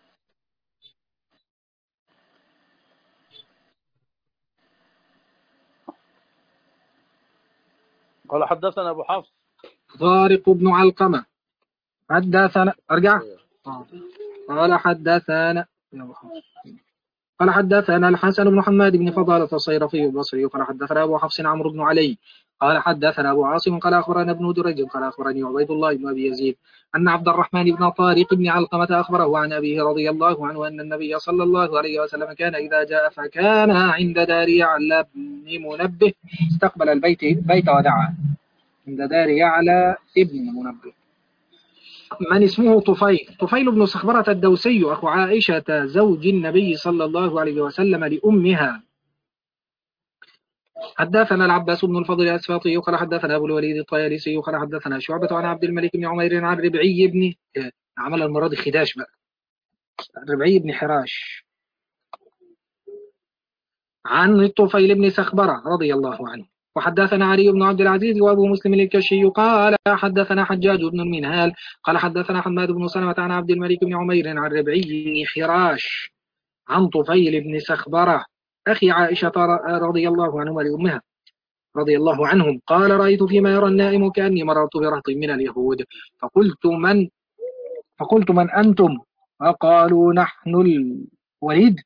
A: قال حدثنا أبو حفص
B: طارق بن علقمة حدثنا أرجع قال حدثنا قال حدثنا الحسن بن محمد بن فضالة الصيرفي البصري قال حدثنا أبو حفص عمرو بن علي قال حدثنا أبو عاصم قال أخبرنا ابن دريج قال أخبرني عبيد الله بن أبي يزيد أن عبد الرحمن بن طارق بن علقمة أخبره عن أبيه رضي الله عنه أن النبي صلى الله عليه وسلم كان إذا جاء فكان عند دار يعلى بن منبه استقبل البيت ودعا عند دار يعلى ابن منبه. من اسمه طفيل بن صخبرة الدوسي أخو عائشة زوج النبي صلى الله عليه وسلم لأمها. حدثنا العباس بن الفضل الأسفاطي قال حدثنا أبو الوليد الطيالسي قال حدثنا شعبة عن عبد الملك بن عمير عن ربعي بن عمل المراد خداش بقى ربعي بن حراش عن الطفيل بن صخبرة رضي الله عنه. وحدثنا علي بن عبد العزيز وأبو مسلم الكشي قال حدثنا حجاج بن المنهال قال حدثنا حماد بن سلمة عن عبد الملك بن عمير عن ربعي بن حراش عن طفيل بن صخبرة أخي عائشة رضي الله عنهما لأمها رضي الله عنهم قال رأيت فيما يرى النائم كأني مررت برهط من اليهود فقلت من أنتم؟ فقالوا نحن الوليد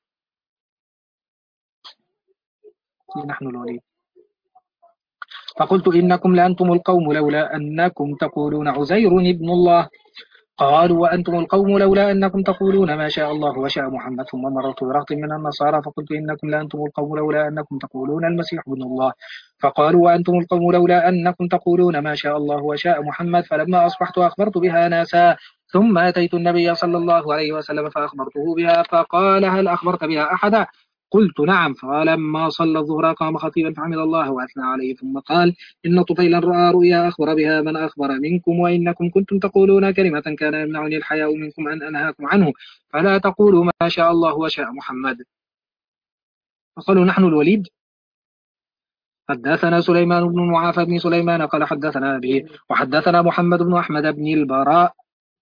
B: فقلت إنكم لأنتم القوم لولا أنكم تقولون عزير ابن الله. قالوا وأنتم القوم لولا أنكم تقولون ما شاء الله وشاء محمد. ثم مررت برهط من النصارى فقلت إنكم لأنتم القوم لولا أنكم تقولون المسيح ابن الله. فقالوا وأنتم القوم لولا أنكم تقولون ما شاء الله وشاء محمد. فلما أصبحت أخبرت بها ناسا ثم أتيت النبي صلى الله عليه وسلم فأخبرته بها فقال هل أخبرت بها أحدا؟ قلت نعم. فلما صلى الظهر قام خطيبا فحمد الله وأثنى عليه ثم قال إن طفيلا رأى رؤيا أخبر بها من أخبر منكم وإنكم كنتم تقولون كلمة كان يمنعني الحياء منكم أن أنهاكم عنه فلا تقولوا ما شاء الله وشاء محمد. فقالوا نحن الوليد. حدثنا سليمان بن معافى بن سليمان قال حدثنا به وحدثنا محمد بن أحمد بن البراء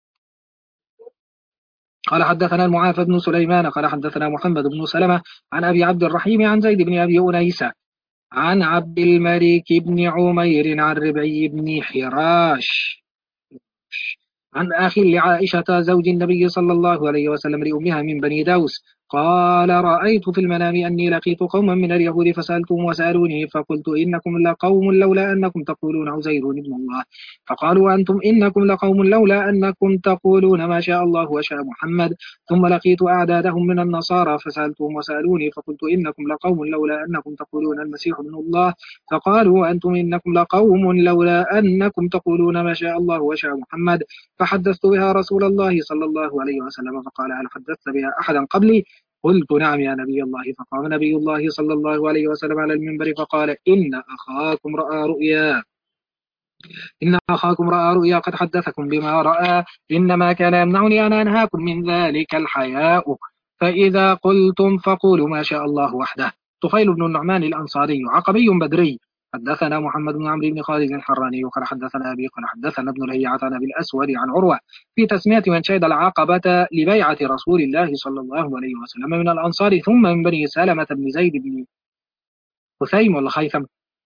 B: قال حدثنا المعافى بن سليمان قال حدثنا محمد بن سلمة عن أبي عبد الرحيم عن زيد بن أبي أنيسة عن عبد الملك بن عمير عن ربعي بن حراش عن أخي لعائشة زوج النبي صلى الله عليه وسلم لأمها من بني دوس قال رأيت في المنام أني لقيت قوما من اليهود فسألتهم وسألوني فقلت إنكم لقوم لولا أنكم تقولون عزير ابن الله. فقالوا أنتم إنكم لقوم لولا أنكم تقولون ما شاء الله وشاء محمد. ثم لقيت أعدادهم من النصارى فسألتهم وسألوني فقلت إنكم لقوم لولا أنكم تقولون المسيح ابن الله. فقالوا أنتم إنكم لقوم لولا أنكم تقولون ما شاء الله وشاء محمد. فحدثت بها رسول الله صلى الله عليه وسلم فقال هل حدثت بها أحدا قبلي؟ قلت نعم يا نبي الله. فقام نبي الله صلى الله عليه وسلم على المنبر فقال إن أخاكم رأى رؤيا قد حدثكم بما رأى إنما كان يمنعني أن أنهاكم من ذلك الحياء فإذا قلتم فقولوا ما شاء الله وحده. طفيل بن النعمان الأنصاري عقبي بدري. حدثنا محمد بن عمرو بن خالد الحراني قال حدثنا أبي قال حدثنا ابن لهيعة عن أبي الأسود عن عروة في تسمية من شهد العقبة لبيعة رسول الله صلى الله عليه وسلم من الأنصار ثم من بني سلمة بن زيد بن خثيم ولا خيثم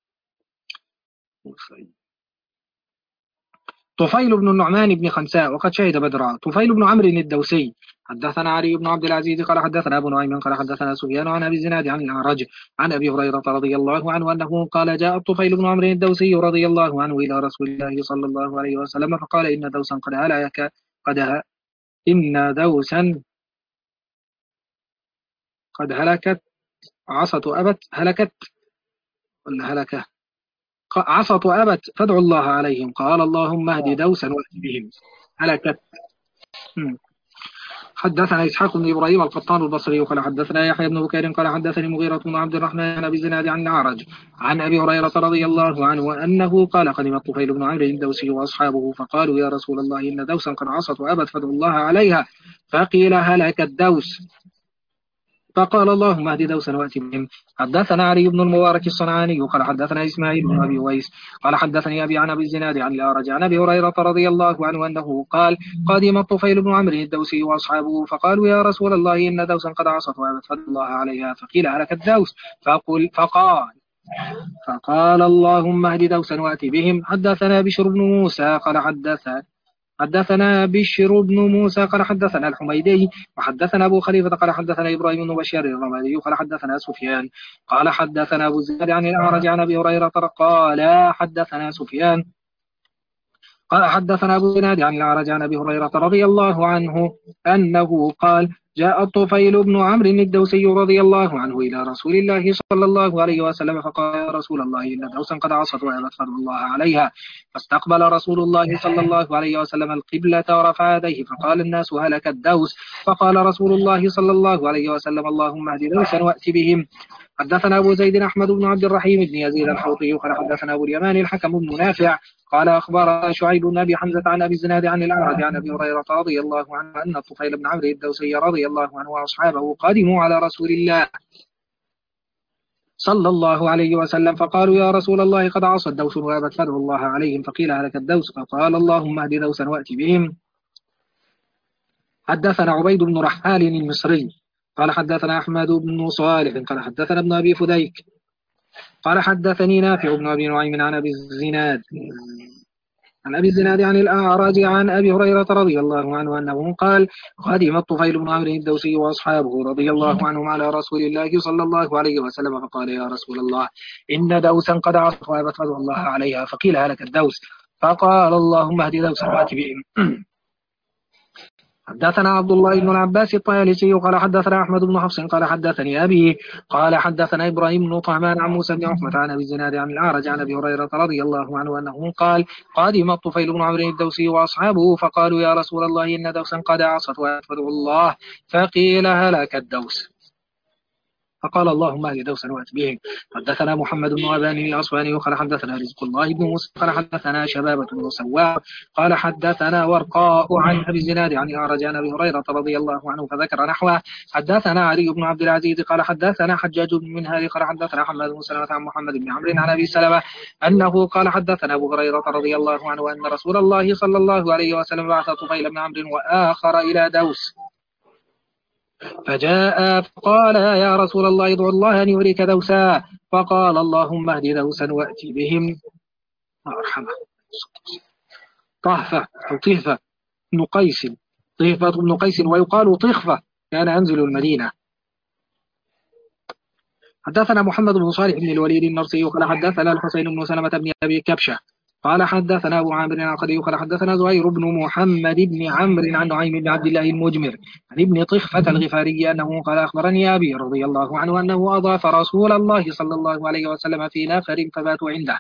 B: طفيل بن النعمان بن خنساء وقد شهد بدرا. طفيل بن عمرو الدوسي. حدثنا علي بن عبد العزيز قال حدثنا أبو نعيم قال حدثنا سفيان عن أبي الزناد عن الأعرج عن أبي هريرة رضي الله عنه أنه قال جاء الطفيل بن عمرو الدوسي رضي الله عنه إلى رسول الله صلى الله عليه وسلم فقال إن دوسا قد هلكت عصت أبت هلكت ولا هلكه عصت وأبت فادعوا الله عليهم. قال اللهم اهد دوسا وأت بهم هلكت. حدثنا إسحاق بن إبراهيم القطان البصري قال حدثنا يحيى بن بكير قال حدثني مغيرة بن عبد الرحمن عن أبي الزناد عن الأعرج عن أبي هريرة رضي الله عنه أنه قال قدم الطفيل بن عمرو الدوسي وأصحابه فقالوا يا رسول الله إن دوسا قد عصت وأبت فادعوا الله عليها. فقيل هلكت دوس فقال اللهم اهد دوسا وأت بهم. حدثنا علي بن المبارك الصنعاني قال حدثنا إسماعيل بن أبي ويس قال حدثني أبي عن أبي الزناد عن الأعرج عن أبي هريرة رضي الله عنه أنه قال قدم الطفيل بن عمرو الدوسي وأصحابه فقالوا يا رسول الله إن دوسا قد عصت وأبت فادعوا الله عليها. فقيل هلكت دوس فقال اللهم اهد دوسا وأت بهم. حدثنا بشر بن موسى قال حدثنا بشر بن موسى قال حدثنا الحميدي وحدثنا أبو خليفة قال حدثنا إبراهيم بن بشير الرمادي قال حدثنا سفيان قال حدثنا أبو الزناد عن الأعرج عن أبي هريرة قال حدثنا سفيان قال حدثنا أبو الزناد عن الأعرج عن أبي هريرة رضي الله عنه أنه قال جاء الطفيل بن عمرو الدوسي رضي الله عنه إلى رسول الله صلى الله عليه وسلم فقال يا رسول الله إن دوسا قد عصت وأبت فضل الله عليها. فاستقبل رسول الله صلى الله عليه وسلم القبلة ورفع يديه فقال الناس هلك الدوس. فقال رسول الله صلى الله عليه وسلم اللهم اهد دوسا وأت بهم. حدثنا أبو زيد أحمد بن عبد الرحيم بن يزيد الحوطي قال حدثنا أبو اليمان الحكم بن نافع قال أخبر شعيب بن أبي حمزة عن أبي الزناد عن الأعرج عن أبي هريرة رضي الله عنه أن الطفيل بن عمرو الدوسي رضي الله عنه وأصحابه قدموا على رسول الله صلى الله عليه وسلم فقالوا يا رسول الله قد عصى الدوس وأبت فدعوا الله عليهم. فقيل هلك الدوس فقال اللهم اهد دوسا وأت بهم. حدثنا عبيد بن رحال المصري قال حدثنا أحمد بن صالح قال حدثنا ابن أبي فديك قال حدثني نافع بن أبي نعيم عن أبي الزناد عن الأعرج عن أبي هريرة رضي الله عنه أنه قال قدم الطفيل بن عمرو الدوسي وأصحابه رضي الله عنهم على رسول الله صلى الله عليه وسلم فقال يا رسول الله إن دوسا قد عصت وأبت فدعوا الله عليها. فقيل هلك الدوس فقال اللهم اهد دوسا وأت بهم. حدثنا عبد الله بن العباس الطيالسي قال حدثنا أحمد بن حفص قال حدثني أبي قال حدثنا إبراهيم بن طهمان عن موسى بن عقبة عن أبي الزناد عن الأعرج عن أبي هريرة رضي الله عنه أنه قال قادم الطفيل بن عمرو الدوسي وأصحابه فقالوا يا رسول الله إن دوسا قد عصت وأفدوا الله. فقيل هلك الدوس فقال اللهم اهد دوسا وأت بهم. حدثنا محمد بن أبان الأصفهاني قال حدثنا رزق الله بن موسى قال حدثنا شبابة بن سواء قال حدثنا ورقاء عن أبي الزناد عن أعرج عن أبي هريرة رضي الله عنه فذكر نحوه. حدثنا علي بن عبد العزيز قال حدثنا حجاج بن منهال قال حدثنا حماد بن سلمة عن محمد بن عمرو عن أبي سلمة أنه قال حدثنا أبو هريرة رضي الله عنه أن رسول الله صلى الله عليه وسلم بعث طفيل بن عمرو وآخر إلى دوس فجاء فقال يا رسول الله ادعو الله أن يهلك دوسا. فقال اللهم اهد دوسا وأت بهم. أرحمه طهفة أو طهفة بن قيس طهفة بن قيس ويقال طخفة كان ينزل المدينة. حدثنا محمد بن صالح بن الوليد النرسي قال حدثنا الحسين بن سلمة بن أبي كبشة قال حدثنا أبو عامر العقدي قال حدثنا زهير بن محمد بن عمرو عن نعيم بن عبد الله المجمر عن ابن طخفة الغفاري أنه قال أخبرني أبي رضي الله عنه أنه أضاف رسول الله صلى الله عليه وسلم في نفر فباتوا عنده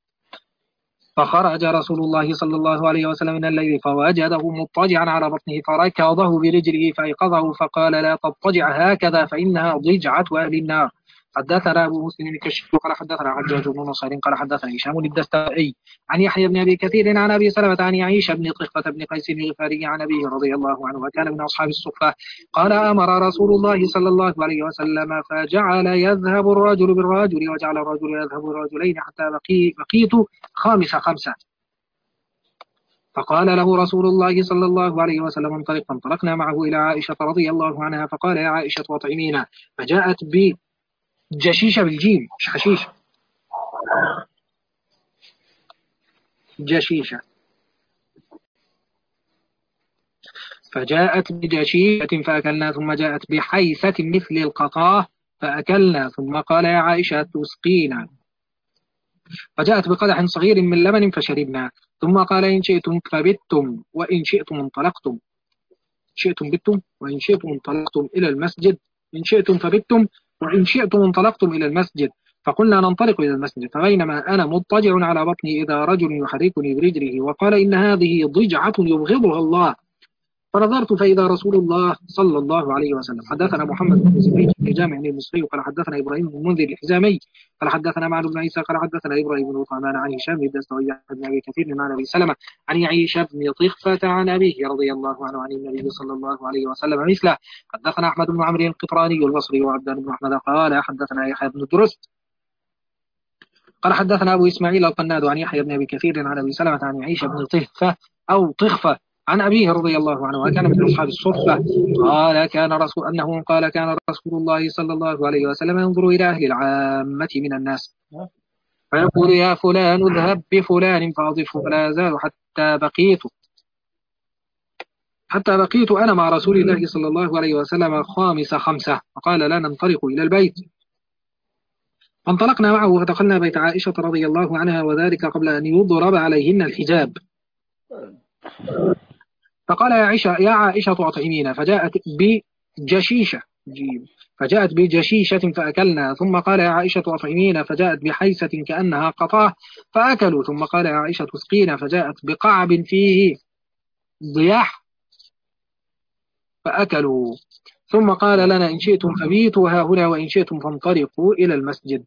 B: فخرج رسول الله صلى الله عليه وسلم من الليل فوجده مضطجعا على بطنه فركضه برجله فأيقظه فقال لا تضطجع هكذا فإنها ضجعة أهل النار. حدثنا أبو مسلم الكشف قال حدثنا حجاج بن نصير قال حدثنا هشام الدستوائي عن يحيى بن أبي كثير عن أبي سلمة عن يعيش بن طخفة بن قيس الغفاري عن أبيه رضي الله عنه وكان من أصحاب الصفة قال أمر رسول الله صلى الله عليه وسلم فجعل يذهب الرجل بالرجل وجعل الرجل يذهب بالرجلين حتى بقيت خمسة فقال له رسول الله صلى الله عليه وسلم انطلق فانطلقنا معه إلى عائشة رضي الله عنها فقال يا عائشة وطعمينا فجاءت بجشيشة بالجيم مش حشيشة جشيشة فجاءت بجشيشة فأكلنا ثم جاءت بحيثة مثل القطاه فأكلنا ثم قال يا عائشة تسقينا فجاءت بقدح صغير من لبن فشربنا ثم قال إن شئتم فبتم وإن شئتم انطلقتم شئتم بتم وإن شئتم انطلقتم إلى المسجد إن شئتم فبتم وإن شئتم انطلقتم إلى المسجد فقلنا ننطلق إلى المسجد فبينما أنا مضطجع على بطني إذا رجل يحركني برجله وقال إن هذه ضجعة يبغضها الله فنظرت فإذا رسول الله صلى الله عليه وسلم. حدثنا محمد بن زبيد بن جامع المصري قال حدثنا إبراهيم بن منذر الحزامي قال حدثنا معن بن عيسى قال حدثنا إبراهيم بن طهمان عن هشام بن الدستوائي عن أبي كثير عن أبي سلمة عن يعيش بن طخفة عن أبيه رضي الله عنه عن النبي صلى الله عليه وسلم مثله. حدثنا أحمد بن عمرو القطراني البصري وعبدان بن أحمد قال حدثنا يحيى بن درست قال حدثنا أبو إسماعيل القناد عن يحيى بن أبي كثير عن أبي سلمة عن يعيش بن طخفة أو طخفة عن أبيه رضي الله عنه وكان من أصحاب الصفة قال كان رسول الله صلى الله عليه وسلم ينظر إلى أهل العامة من الناس فيقول يا فلان اذهب بفلان فأضفه فلا يزال حتى بقيت حتى بقيت أنا مع رسول الله صلى الله عليه وسلم خامس خمسة، فقال لا ننطلق إلى البيت. فانطلقنا معه فدخلنا بيت عائشة رضي الله عنها، وذلك قبل أن يضرب عليهن الحجاب. فقال يا عائشة أطعمينا، فجاءت بجشيشة فأكلنا. ثم قال يا عائشة أطعمينا، فجاءت بحيسة كأنها قطاه فأكلوا. ثم قال يا عائشة اسقينا، فجاءت بقعب فيه ضياح فأكلوا. ثم قال لنا إن شئتم فبيتوا ها هنا، وإن شئتم فانطلقوا إلى المسجد.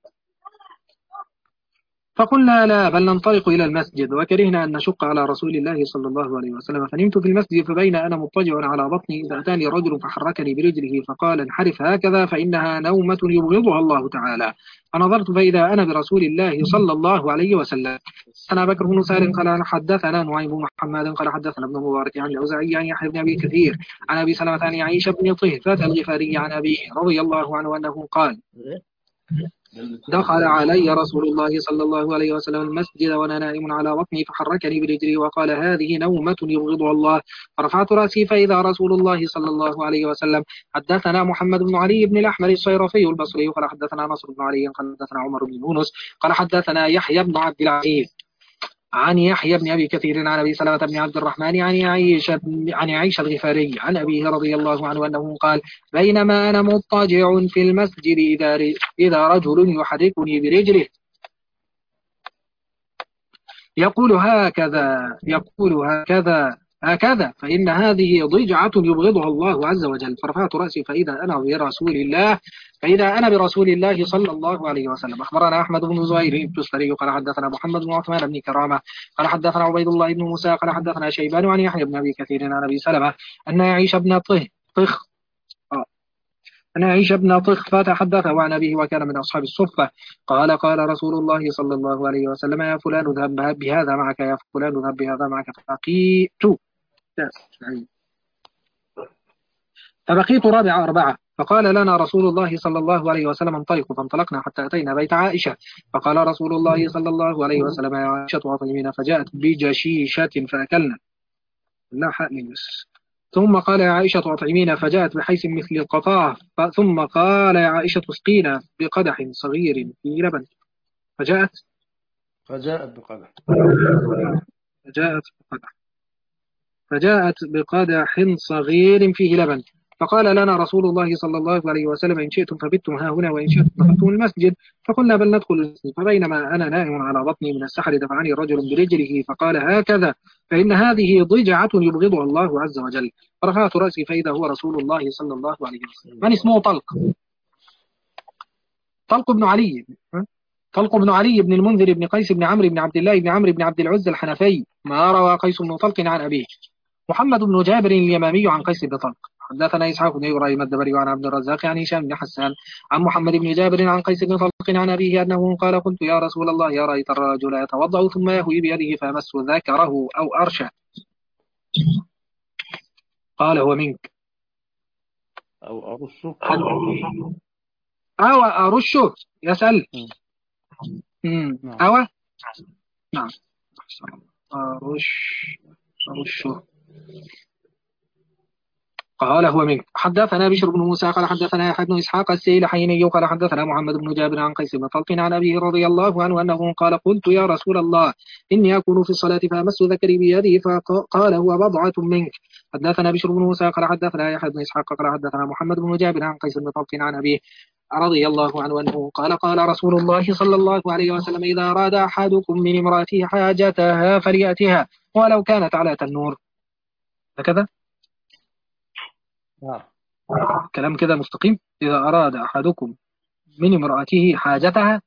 B: فقلنا لا، بل ننطلق إلى المسجد، وكرهنا أن نشق على رسول الله صلى الله عليه وسلم. فنمت في المسجد، فبين أنا مضطجع على بطني إذا أتاني رجل فحركني برجله فقال انحرف هكذا فإنها نومة يبغضها الله تعالى. فنظرت فإذا أنا برسول الله صلى الله عليه وسلم. أنا بكر بن سالم قال حدثنا نعيم بن محمد قال حدثنا ابن مبارك عن الأوزاعي عن يحيى بن أبي كثير عن أبي سلمة عن عائشة بن طهفة الغفاري عن أبيه رضي الله عنه أنه قال دخل علي رسول الله صلى الله عليه وسلم المسجد وأنا نائم على بطني، فحركني برجلي وقال هذه نومة يبغضها الله. فرفعت رأسي فإذا رسول الله صلى الله عليه وسلم. حدثنا محمد بن علي بن الأحمر الصيرفي البصري قال حدثنا نصر بن علي قال حدثنا عمر بن يونس قال حدثنا يحيى بن عبد العزيز عن يحيى بن أبي كثير عن أبي سلمة بن عبد الرحمن عن عائشة الغفاري عن أبيه رضي الله عنه أنه قال بينما أنا مضطجع في المسجد إذا رجل يحركني برجله يقول هكذا فإن هذه ضجعة يبغضها الله عز وجل. فرفعت رأسي فإذا أنا برسول الله صلى الله عليه وسلم. أخبرنا أحمد بن زهير التستري قال حدثنا محمد بن عثمان بن كرامة قال حدثنا عبيد الله بن موسى قال حدثنا شيبان عن يحيى بن أبي كثير عن أبي سلمة أن عائشة بن طخ تحدث عن أبيه وكان من أصحاب الصفة قال رسول الله صلى الله عليه وسلم يا فلان اذهب بهذا معك، يا فلان اذهب بهذا معك. فبقيت رابع أربعة. فقال لنا رسول الله صلى الله عليه وسلم انطلقوا. فانطلقنا حتى أتينا بيت عائشة. فقال رسول الله صلى الله عليه وسلم يا عائشة أطعمينا، فجاءت بجشيشة فأكلنا. لا حقني بس. ثم قال يا عائشة أطعمينا، فجاءت بحيث مثل القطاع. ثم قال يا عائشة اسقينا بقدح صغير فيه لبن. فجاءت بقدح صغير فيه لبن. فقال لنا رسول الله صلى الله عليه وسلم إن شئتم فبتم ها هنا وإن شئتم دخلتم المسجد. فقلنا بل ندخل المسجد. فبينما أنا نائم على بطني من السحر دفعني رجل برجله فقال هكذا فإن هذه ضجعة يبغضها الله عز وجل. فرفعت رأسي فإذا هو رسول الله صلى الله عليه وسلم. من اسمه طلق بن علي بن المنذر بن قيس بن عمرو بن عبد الله بن عمرو بن عبد العزى الحنفي ما روى قيس بن طلق عن أبيه. محمد بن جابر اليمامي عن قيس بن طلق. حدثنا إسحاق بن إبراهيم الدبري عن عبد الرزاق عن هشام بن حسان عن محمد بن جابر عن قيس بن طلق عن أبيه أنه قال قلت يا رسول الله يا رأيت الرجل يتوضأ ثم يهوي بيده فيمس ذكره أو أرشه قال هو منك
A: أو
B: أرشه يسأل أو نعم أرشه قال هو منك. حدثنا بشر بن موسى قال حدثنا يحيى بن إسحاق السيلحيني قال حدثنا محمد بن جابر عن قيس بن طلق عن أبيه رضي الله عنه أنه قال قلت يا رسول الله إني أكون في الصلاة فأمس ذكري بيده فقال هو بضعة منك. حدثنا بشر بن موسى قال حدثنا يحيى بن إسحاق قال حدثنا محمد بن جابر عن قيس بن طلق عن أبيه رضي الله عنه أنه قال رسول الله صلى الله عليه وسلم إذا أراد أحدكم من امرأته حاجتها فليأتها ولو كانت على تنور. هكذا كلام كده مستقيم. إذا أراد أحدكم من امرأته حاجتها.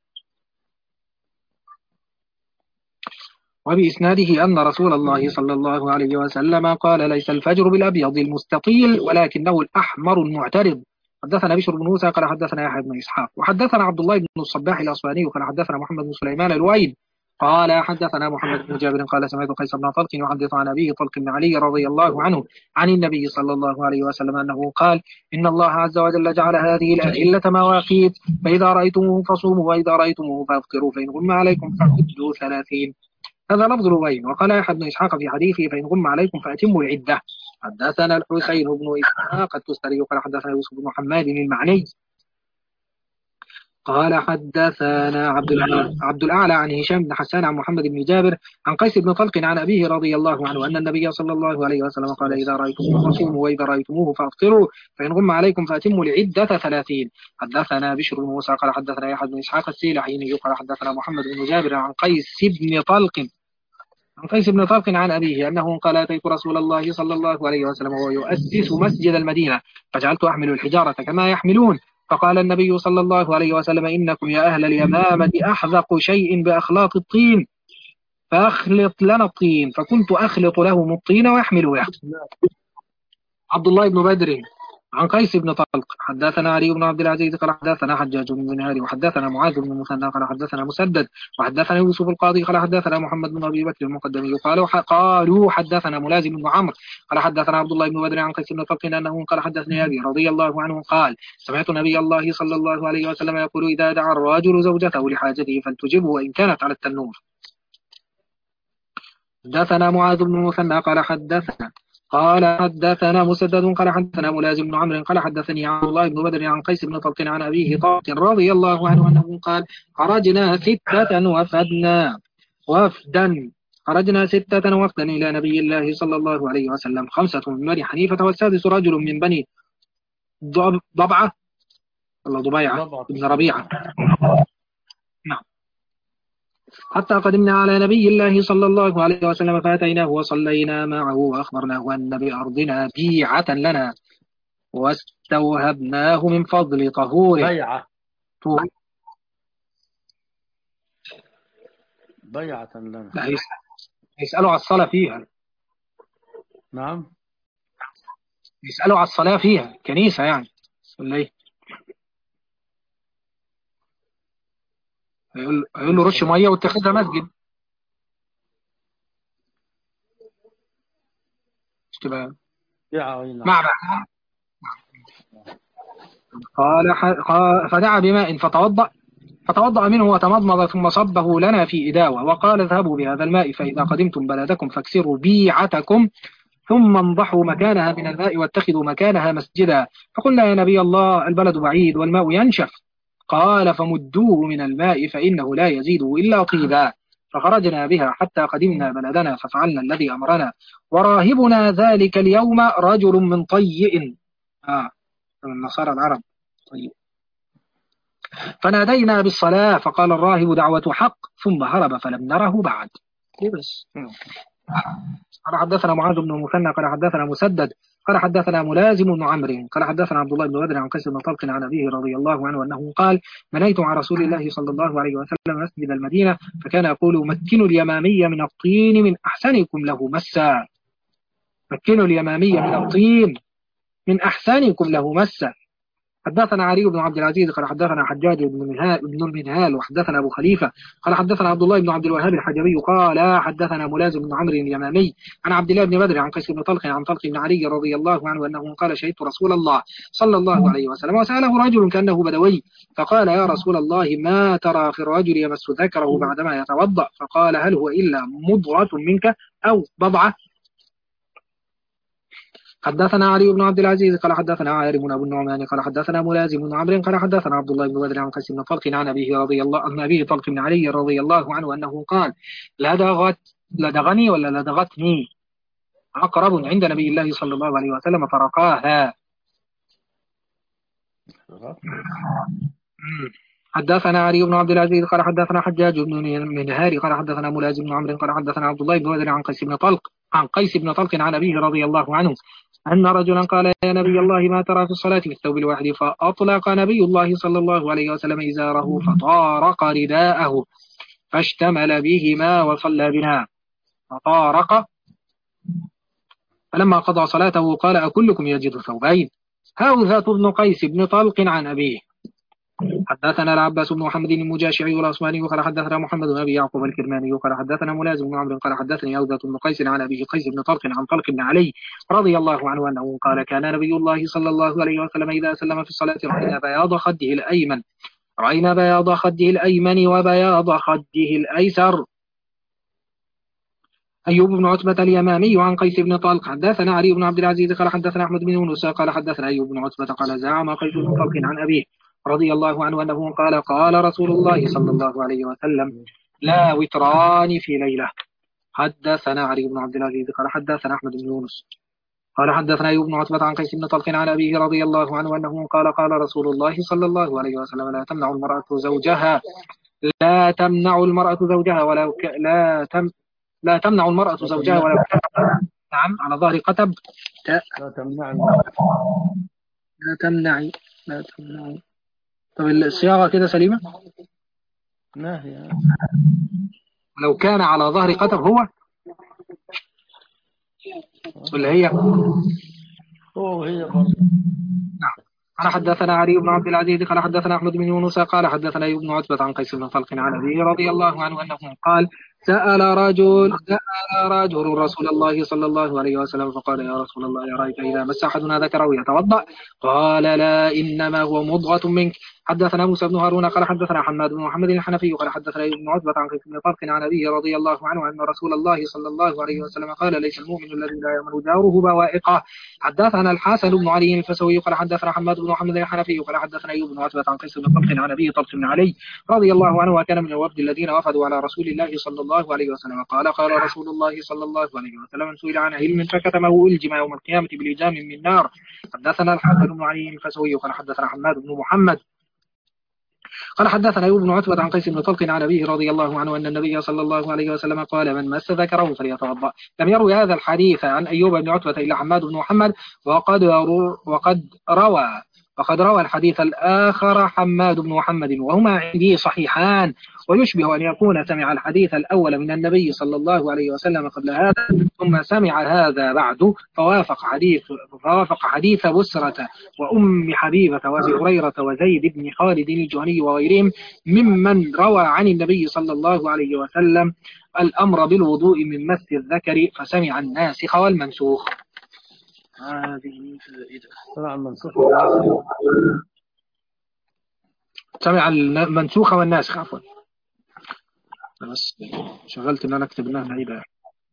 B: وبإسناده أن رسول الله صلى الله عليه وسلم قال ليس الفجر بالأبيض المستطيل ولكنه الأحمر المعترض. حدثنا بشر بن موسى قال حدثنا يحيى بن إسحاق وحدثنا عبد الله بن الصباح الأصفهاني قال حدثنا محمد بن سليمان الوائل قال حدثنا محمد بن جابر قال سمعت قيس بن طلق يحدث عن أبيه طلق بن علي رضي الله عنه عن النبي صلى الله عليه وسلم أنه قال إن الله عز وجل جعل هذه الأهلة مواقيت فإذا رأيتموه فصوموا وإذا رأيتموه فافطروا فإن غم عليكم فعدوا 30. هذا لفظ الوين. وقال يحيى بن إسحاق في حديثه فإن غم عليكم فأتموا العدة. حدثنا الحسين بن إسحاق التستري قال حدثنا يوسف بن حماد المعني قال حدثنا عبد الأعلى عن هشام بن حسان عن محمد بن جابر عن قيس بن طلق عن أبيه رضي الله عنه أن النبي صلى الله عليه وسلم قال إذا رأيتموه فصوموا وإذا رأيتموه فأفطروا فإن غم عليكم فأتموا العدة 30. حدثنا بشر بن موسى قال حدثنا يحيى بن إسحاق السيلحيني قال حدثنا محمد بن جابر عن قيس بن طلق عن أبيه أنه قال أتيت رسول الله صلى الله عليه وسلم وهو يؤسس مسجد المدينة فجعلت أحمل الحجارة كما يحملون فقال النبي صلى الله عليه وسلم إنكم يا أهل اليمامة أحذق شيء بأخلاط الطين فأخلط لنا الطين فكنت أخلط لهم الطين ويحملونه. عبد الله بن بدر عن قيس بن طلق حدثنا علي بن عبد العزيز قال حدثنا حجاج بن منهار وحدثنا معاذ بن مثنى قال حدثنا مسدد وحدثنا يوسف القاضي قال حدثنا محمد بن ابي بكر المقدمي قالوا حدثنا ملازم بن عمرو قال حدثنا عبد الله بن بدر عن قيس بن طلق انه قال حدثني ابي رضي الله عنه قال سمعت نبي الله صلى الله عليه وسلم يقول اذا دعا الرجل زوجته لحاجته فلتجبه وان كانت على التنور. حدثنا معاذ بن مثنى قال حدثنا مسدد قال حدثنا ملازم بن عمرو قال حدثني عبد الله بن بدر عن قيس بن طلق عن أبيه طلق رضي الله عنه أنه قال خرجنا ستة وفدا إلى نبي الله صلى الله عليه وسلم 5 من بني حنيفة والسادس رجل من بني ضبعة الله ضبيعة بن ربيعة نعم حتى قدمنا على نبي الله صلى الله عليه وسلم فأتيناه وصلينا معه وأخبرناه أن بأرضنا بيعة لنا واستوهبناه من فضل طهوره.
A: بيعة لنا
B: يسألوا على الصلاة فيها.
A: نعم
B: يسألوا على الصلاة فيها كنيسة يعني ولا ايه؟ يقول له رش مية واتخذها مسجد مش تبقى معبد. قال فدعا بماء فتوضأ منه وتمضمض ثم صبه لنا في إداوة وقال اذهبوا بهذا الماء فإذا قدمتم بلدكم فاكسروا بيعتكم ثم انضحوا مكانها من الماء واتخذوا مكانها مسجدا. فقلنا يا نبي الله البلد بعيد والماء ينشف. قال فمدوه من الماء فإنه لا يزيده إلا طيبا. فخرجنا بها حتى قدمنا بلدنا ففعلنا الذي أمرنا وراهبنا ذلك اليوم رجل من طيء من نصارى العرب طيب. فنادينا بالصلاة فقال الراهب دعوة حق ثم هرب فلم نره بعد. بس قال حدثنا معاذ بن المثنى قال حدثنا مسدد قال حدثنا ملازم بن عمرو قال حدثنا عبد الله بن بدر عن قيس بن طلق عن أبيه رضي الله عنه أنه قال بنيت مع رسول الله صلى الله عليه وسلم مسجد المدينة فكان يقول مكنوا اليمامية من الطين من أحسنكم له مسا. مكنوا اليمامية من الطين من أحسنكم له مسا. حدثنا علي بن عبد العزيز قال حدثنا حجاج بن المنهال وحدثنا أبو خليفة قال حدثنا عبد الله بن عبد الوهاب الحجبي قال حدثنا ملازم بن عمرو اليمامي عن عبد الله بن بدر عن قيس بن طلق عن طلق بن علي رضي الله عنه أنه قال شهدت رسول الله صلى الله عليه وسلم وسأله رجل كأنه بدوي فقال يا رسول الله ما ترى في الرجل يمس ذكره بعدما يتوضأ فقال هل هو إلا مضغة منك أو بضعة. حدثنا علي بن عبد العزيز قال حدثنا عارم بن ابو النعمان قال حدثنا ملازم بن عمرو قال حدثنا عبد الله بن بدر عن قيس بن طلق عن ابيه رضي الله عن ابيه طلق بن علي رضي الله عنه انه قال لدغني ولا لدغتني عقرب عند نبي الله صلى الله عليه وسلم فرقاها. حدثنا علي بن عبد العزيز قال حدثنا حجاج بن منهار قال حدثنا ملازم بن عمرو قال حدثنا عبد الله بن بدر عن قيس بن طلق عن أبيه رضي الله عنه أن رجلا قال يا نبي الله ما ترى في الصلاة في الثوب الواحد فأطلق نبي الله صلى الله عليه وسلم إزاره فطارق رداءه فاشتمل بهما وصلى بنا فطارق فلما قضى صلاته قال أكلكم يجد ثوبين. هوذة بن قيس بن طلق عن أبيه. حدثنا العباس بن محمد المجاشعي والعثماني قال حدثنا محمد بن ابي يعقوب الكرماني قال حدثنا ملازم بن عمرو قال حدثني هوذة بن قيس عن ابيه قيس بن طلق عن طلق بن علي رضي الله عنه انه قال كان نبي الله صلى الله عليه وسلم اذا سلم في الصلاه راينا بياض خده الايمن وبياض خده الايسر أيوب بن عتبة اليمامي عن قيس بن طلق حدثنا علي بن عبد العزيز قال حدثنا أحمد بن يونس قال حدثنا أيوب بن عتبة قال زعم قيس بن طلق عن أبيه رضي الله عنه أنه قال قال رسول الله صلى الله عليه وسلم لا وتران في ليلة. حدثنا علي بن عبد العزيز قال حدثنا أحمد بن يونس قال حدثنا أيوب بن عتبة عن قيس بن طلق عن أبيه رضي الله عنه أنه قال قال رسول الله صلى الله عليه وسلم لا تمنع المرأة زوجها ولو لا تمنع المرأة
A: لا
B: زوجها
A: تمنع
B: ولو كان نعم على ظهر قتب.
A: لا تمنع المرأة.
B: لا تمنعي لا تمنعي. طب الصياغة كده سليمة.
A: ناهية.
B: لو كان على ظهر قتب هو ولا هي؟
A: هو وهي برضه.
B: نعم. قال حدثنا علي بن عبد العزيز قال حدثنا أحمد بن يونس قال حدثنا أيوب بن عتبة عن قيس بن طلق عن أبيه رضي الله عنه أنه قال سأل رجل رسول الله صلى الله عليه وسلم فقال يا رسول الله أرأيت إذا مس أحدنا ذكره يتوضأ قال لا إنما هو مضغة منك. حدثنا موسى بن هارون قال حدثنا حماد بن محمد الحنفي قال حدثنا أيوب بن عتبة عن قيس بن طلق عن أبيه رضي الله عنه أن رسول الله صلى الله عليه وسلم قال ليس المؤمن الذي لا يأمن جاره بوائقه. حدثنا الحسن بن علي الفسوي قال حدثنا حماد بن محمد الحنفي قال حدثنا أيوب بن عتبة عن قيس بن طلق عن أبيه طلق بن علي رضي الله عنه وكان من الوفد الذين وفدوا على رسول الله صلى الله عليه وسلم قال قال رسول الله صلى الله عليه وسلم سئل عن علم فكتمه ألجم يوم القيامة بلجام من نار. حدثنا الحسن بن علي الفسوي قال حدثنا حماد بن محمد قال حدثنا أيوب بن عتبة عن قيس بن طلق عن أبيه رضي الله عنه أن النبي صلى الله عليه وسلم قال من مس ذكره فليتوضأ. لم يروي هذا الحديث عن أيوب بن عتبة إلا حماد بن محمد وقد روى الحديث الآخر حماد بن محمد وهما عندي صحيحان ويشبه أن يكون سمع الحديث الأول من النبي صلى الله عليه وسلم قبل هذا ثم سمع هذا بعد فوافق حديث بسرة وأم حبيبة وأبي هريرة وزيد بن خالد الجهني وغيرهم ممن روى عن النبي صلى الله عليه وسلم الأمر بالوضوء من مس الذكر فسمع الناسخ والمنسوخ. هذه فائدة. سمع المنسوخ والناسخ عفوا. بس شغلت ان انا اكتب لها بعيدة.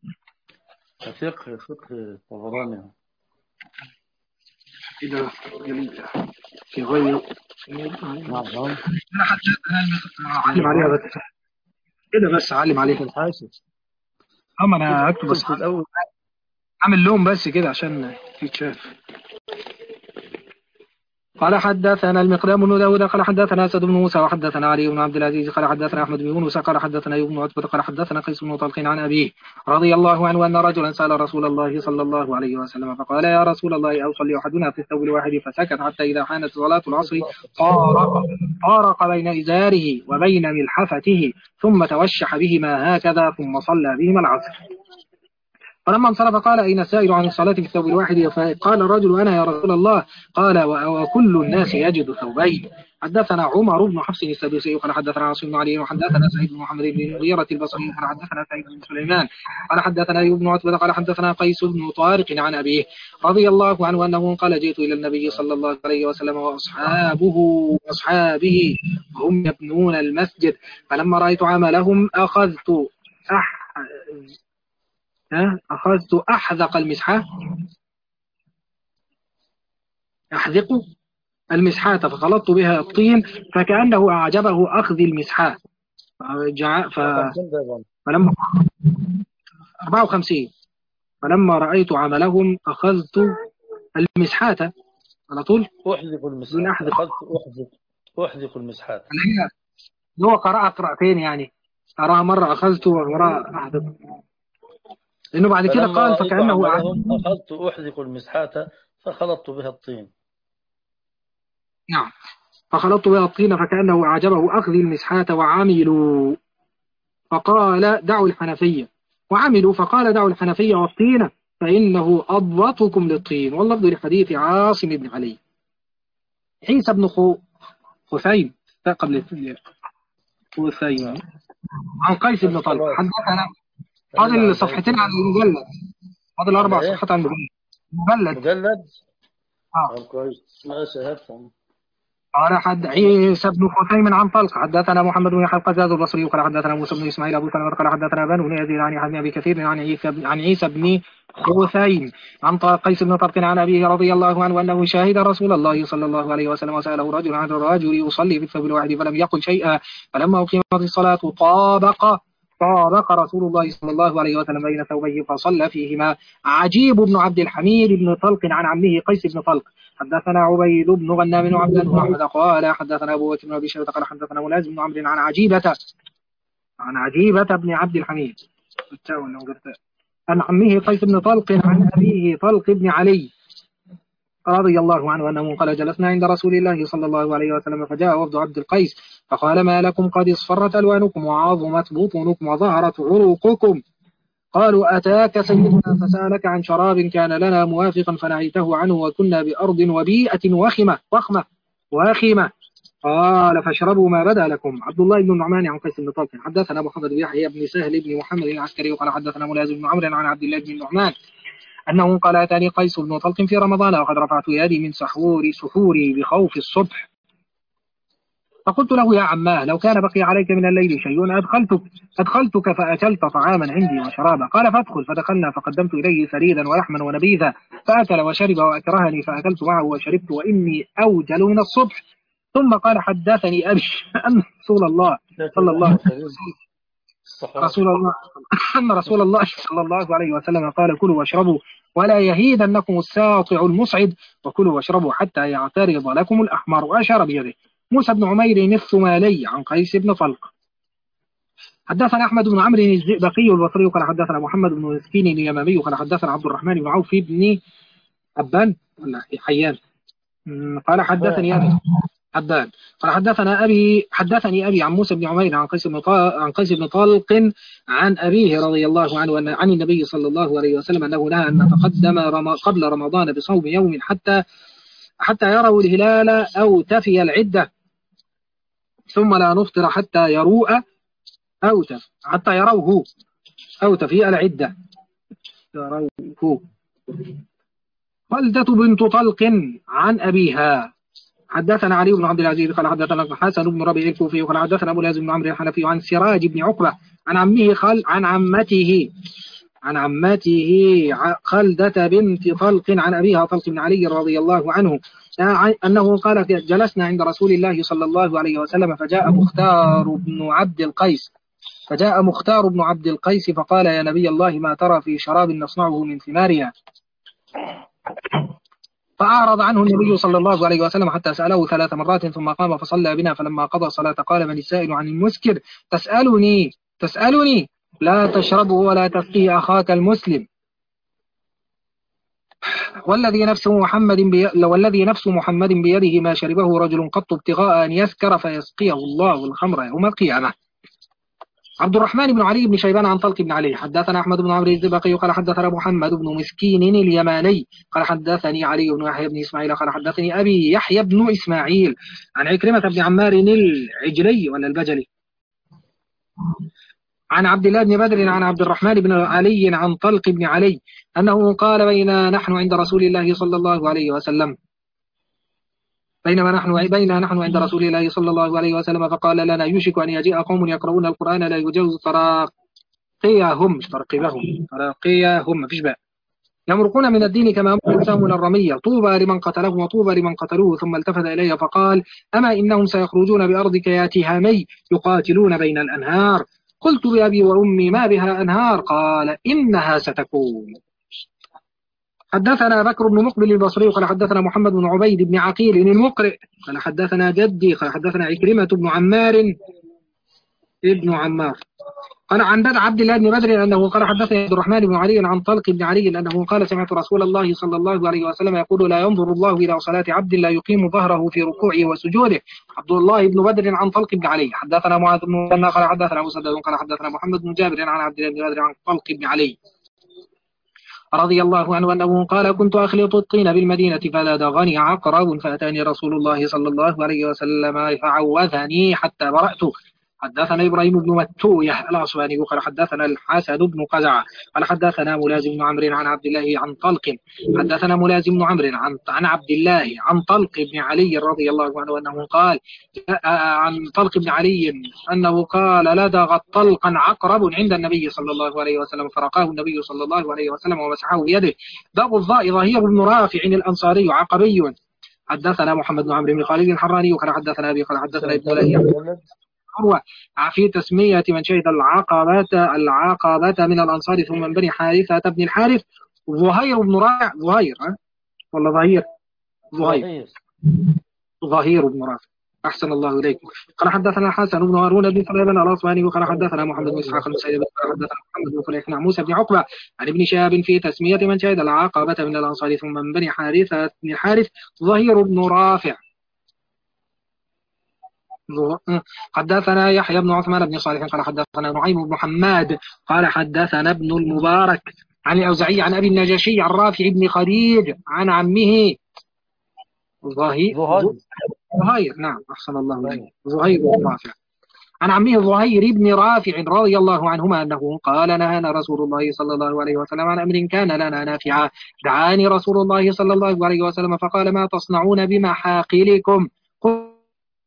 A: فقه طبراني
B: إذا في غير أنا حتى أعلم عليها بس كده بس أعلم عليها
A: الحاسب.
B: أما أنا أكتب بس أعمل لهم بس كده عشان يتشاف. قال حدثنا المقدام بن داود قال حدثنا أسد بن موسى وحدثنا علي بن عبد العزيز قال حدثنا أحمد بن يونس قال حدثنا أيوب بن عتبة قال حدثنا قيس بن طلق عن أبيه رضي الله عنه أن رجلا سأل رسول الله صلى الله عليه وسلم فقال يا رسول الله أوصلي أحدنا في الثوب الواحد فسكت حتى إذا حانت صلاة العصر فارق بين إزاره وبين ملحفته ثم توشح بهما هكذا ثم صلى بهما العصر. فلما انصرف قال أين السائل عن الصلاة في الثوب الواحد قال الرجل أنا يا رسول الله قال وكل الناس يجد ثوبين. حدثنا عمر بن حفص السدوسي قال حدثنا عاصم بن علي وحدثنا سعيد بن محمد بن المغيرة البصري قال حدثنا سعيد بن سليمان قال حدثنا أيوب بن عتبة قال حدثنا قيس بن طارق عن أبيه رضي الله عنه أنه قال جئت إلى النبي صلى الله عليه وسلم وأصحابه وهم يبنون المسجد فلما رأيت عملهم أخذت أحذق المسحة أحذق المسحات فخلطت بها الطين فكأنه أعجبه أخذ المسحات فلما 54 فلما رأيت عملهم أخذت المسحات على طول
A: أحذق المسحات
B: هو قرأ قراءتين يعني أراها مرة أخذت وراء أحذق لأنه بعد كده قال فكأنه
A: أخذت أحذق المسحات فخلطت بها الطين.
B: نعم فخلطت بها الطين فكأنه أعجبه أخذ المسحات وعملوا فقال دعوا الحنفية وعملوا فقال دعوا الحنفية والطين فإنه أضبطكم للطين. واللفظ لحديث عاصم بن علي. عيسى بن خثيم قبل خثيم عن قيس بن طلق حدثنا فاضل صفحتين عن المجلد فاضل 4 صفحات عن المجلد
A: مجلد كويس ماشي هاتهم
B: قال عيسى بن خثيم عن طلق حدثنا محمد بن يحيى القزاز البصري قال حدثنا موسى بن اسماعيل ابو سلمة قال حدثنا بن يزيد عن ابي كثير عن عيسى بن خثيم عن قيس بن طلق عن ابيه رضي الله عنه انه شاهد رسول الله صلى الله عليه وسلم وساله رجل عن الرجل يصلي في الثوب الواحد فلم يقل شيئا فلما اقيمت الصلاه طابق رسول الله صلى الله عليه وسلم بين ثوبيه فصلى فيهما. عجيب بن عبد الحميد بن طلق عن عمه قيس بن طلق حدثنا عبيد بن غنام بن عبد بن احمد قال حدثنا ابو بكر بن ابي شيبه قال حدثنا ملازم بن عمرو عن عجيبه بن عبد الحميد عن عمه قيس بن طلق عن ابيه طلق بن علي رضي الله عنه انه قال جلسنا عند رسول الله صلى الله عليه وسلم فجاء وفد عبد القيس فقال ما لكم قد اصفرت الوانكم وعظمت بطونكم وظهرت عروقكم. قالوا أتاك سيدنا فسألك عن شراب كان لنا موافقا فنهيته عنه وكنا بأرض وبيئة واخمة قال فاشربوا ما بدا لكم. عبد الله بن النعمان عن قيس بن طلق حدثنا محمد بن يحيى بن سهل بن محمد العسكري قال حدثنا ملازم بن عمرو عن عبد الله بن النعمان أنه قال أتاني قيس بن طلق في رمضان وقد رفعت يدي من سحوري بخوف الصبح فقلت له يا عماه لو كان بقي عليك من الليل شيء أدخلتك فأكلت طعاما عندي وشرابا. قال فادخل فدخلنا فقدمت إليه ثريدا ولحما ونبيذا فأكل وشرب وأكرهني فأكلت معه وشربت وإني أوجل من الصبح. ثم قال حدثني أبي أن رسول الله صلى الله عليه وسلم أن رسول الله صلى الله عليه وسلم قال كلوا واشربوا ولا يهيدنكم الساطع المصعد وكلوا واشربوا حتى يعترض لكم الأحمر. وأشار بيده. موسى بن عمير الثمالي عن قيس بن طلق حدثنا أحمد بن عمرو الزئبقي البصري قال حدثنا محمد بن مسكين اليمامي قال حدثنا عبد الرحمن بن عوف بن أبان ولا حيان قال حدثني أبي حبان قال حدثني أبي عن موسى بن عمير عن قيس بن طلق عن أبيه رضي الله عنه عن النبي صلى الله عليه وسلم أنه نهى أن نتقدم قبل رمضان بصوم يوم حتى يروا الهلال أو تفي العدة ثم لا نفطر حتى يروه أو تفي العدة. يروه. خلدة بنت طلق عن أبيها حدثنا علي بن عبد العزيز قال حدثنا حسن بن ربيع الكوفي قال حدثنا أبو لازم بن عمرو الحنفي عن سراج بن عقبة عن عمته خلدة بنت طلق عن أبيها طلق بن علي رضي الله عنه أنه قال جلسنا عند رسول الله صلى الله عليه وسلم فجاء مختار بن عبد القيس فقال يا نبي الله ما ترى في شراب نصنعه من ثمارها. فأعرض عنه النبي صلى الله عليه وسلم حتى سأله 3 مرات ثم قام فصلى بنا فلما قضى صلاة قال من السائل عن المسكر تسألني لا تشربه ولا تسقيه أخاك المسلم والذي نفس محمد بيده ما شربه رجل قط ابتغاء أن يسكر فيسقيه الله الخمر يوم القيامة. عبد الرحمن بن علي بن شيبان عن طلق بن علي حدثنا أحمد بن عمرو الزبقي قال حدثنا محمد بن مسكين اليماني قال حدثني علي بن يحيى بن إسماعيل قال حدثني أبي يحيى بن إسماعيل عن عكرمة بن عمار العجلي ولا البجلي عن عبد الله بن بدر عن عبد الرحمن بن علي عن طلق بن علي أنه قال بينما نحن عند رسول الله صلى الله عليه وسلم فقال لنا يوشك أن يجيء قوم يقرؤون القرآن لا يجوز تراقيهم يمرقون من الدين كما أمر السهم من الرمية طوبى لمن قتلهم وطوبى لمن قتلوه. ثم التفت إلي فقال أما إنهم سيخرجون بأرضك يا تهامي يقاتلون بين الأنهار. قلت بأبي وأمي ما بها أنهار قال إنها ستكون. حدثنا بكر بن مقبل البصري قال حدثنا محمد بن عبيد بن عقيل المقرئ قال حدثنا جدي قال حدثنا عكرمة بن عمار قال عن عبد الله بن بدر أنه قال حدثنا عبد الرحمن بن علي عن طلق بن علي أنه قال سمعت رسول الله صلى الله عليه وسلم يقول لا ينظر الله إلى صلاة عبد لا يقيم ظهره في ركوعه وسجوده. عبد الله بن بدر عن طلق بن علي حدثنا معاذ بن مسنى قال حدثنا مسدد قال حدثنا محمد بن جابر عن عبد الله بن بدر عن طلق بن علي رضي الله عنه أنه قال كنت أخلط الطين بالمدينة فلدغني عقرب فأتاني رسول الله صلى الله عليه وسلم فعوذني حتى برأت حدثنا إبراهيم بن متوية الأصبهاني قال حدثنا الحسن بن قزعة قال حدثنا ملازم بن عمرو عن عبد الله عن طلق. حدثنا ملازم بن عمرو عن عبد الله عن طلق بن علي رضي الله عنه أنه قال عن طلق بن علي أنه قال لدغت طلقا عقرب عند النبي صلى الله عليه وسلم فرقاه النبي صلى الله عليه وسلم ومسحه بيده. باب الظاء ظهير بن رافع الأنصاري عقبي. حدثنا محمد بن عمرو بن خالد الحراني وقال حدثنا أبي قال حدثنا ابن لهيعة عروة في تسمية من شهد العقبة من الأنصار ثم من بني حارثة بن الحارث. ظهير بن رافع ظهير ولا ظهير؟
A: ظهير.
B: ظهير بن رافع. أحسن الله إليكم. قال حدثنا حسن بن هارون بن سليمان الأصبهاني وقال حدثنا محمد بن إسحاق المسيب قال حدثنا محمد بن فليح عن موسى بن عقبة عن ابن شهاب في تسمية من شهد العقبة من الأنصار ثم من بني حارثة بن الحارث. ظهير بن رافع. حدثنا يحيى بن عثمان بن صالح قال حدثنا نعيم بن حماد قال حدثنا ابن المبارك عن الأوزعي عن أبي النجاشي عن رافع بن خديج عن عمه ظهير. نعم أحسن الله إليك. ظهير بن رافع عن عمه ظهير بن رافع رضي الله عنهما أنه قال نهانا رسول الله صلى الله عليه وسلم عن أمر كان لنا نافعا. دعاني رسول الله صلى الله عليه وسلم فقال ما تصنعون بمحاقلكم؟ قلت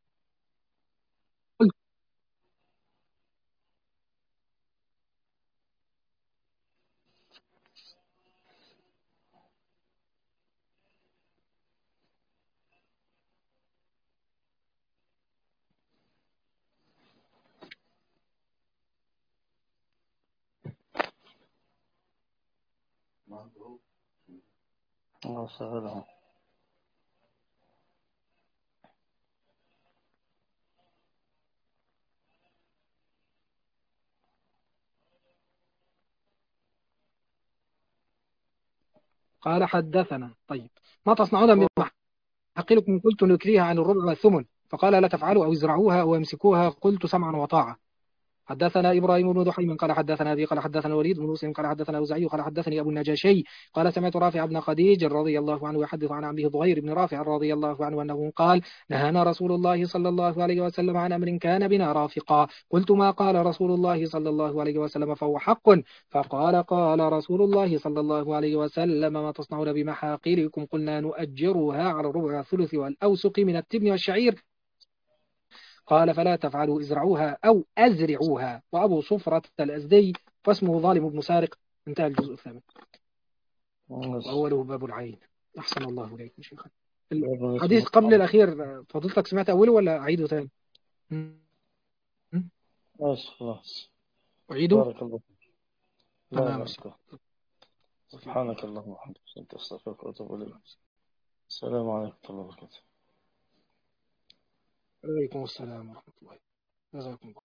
B: قال حدثنا طيب ما تصنعون بمحاقلكم؟ قلت نكريها عن الربع والثمن فقال لا تفعلوا أو ازرعوها أو امسكوها. قلت سمعا وطاعة. حدثنا إبراهيم بن دحيم قال حدثنا أبي قال حدثنا الوليد بن مسلم قال حدثنا أوزعي قال حدثني أبو النجاشي قال سمعت رافع بن خديج رضي الله عنه يحدث عن عمه ظهير بن رافع رضي الله عنه أنه قال نهانا رسول الله صلى الله عليه وسلم عن أمر كان بنا رافقا. قلت ما قال رسول الله صلى الله عليه وسلم فهو حق. فقال قال رسول الله صلى الله عليه وسلم ما تصنعون بمحاقلكم؟ قلنا نؤجرها على الربع والثلث والأوسق من التبن والشعير. قال فلا تفعلوا ازرعوها أو أزرعوها. وأبو صفرة الأزدي فاسمه ظالم بن سارق. انتهى الجزء الثامن وأوله باب العين. أحسن الله إليكم شيخا. الحديث قبل الأخير فضلتك سمعت أوله ولا أعيده ثاني؟
A: خلاص
B: أعيده؟
A: بارك الله فيك.
B: تمام.
A: سبحانك اللهم وبحمدك أستغفرك وأتوب إليك. السلام عليكم ورحمة الله وبركاته.
B: وعليكم السلام ورحمة الله. جزاكم الله.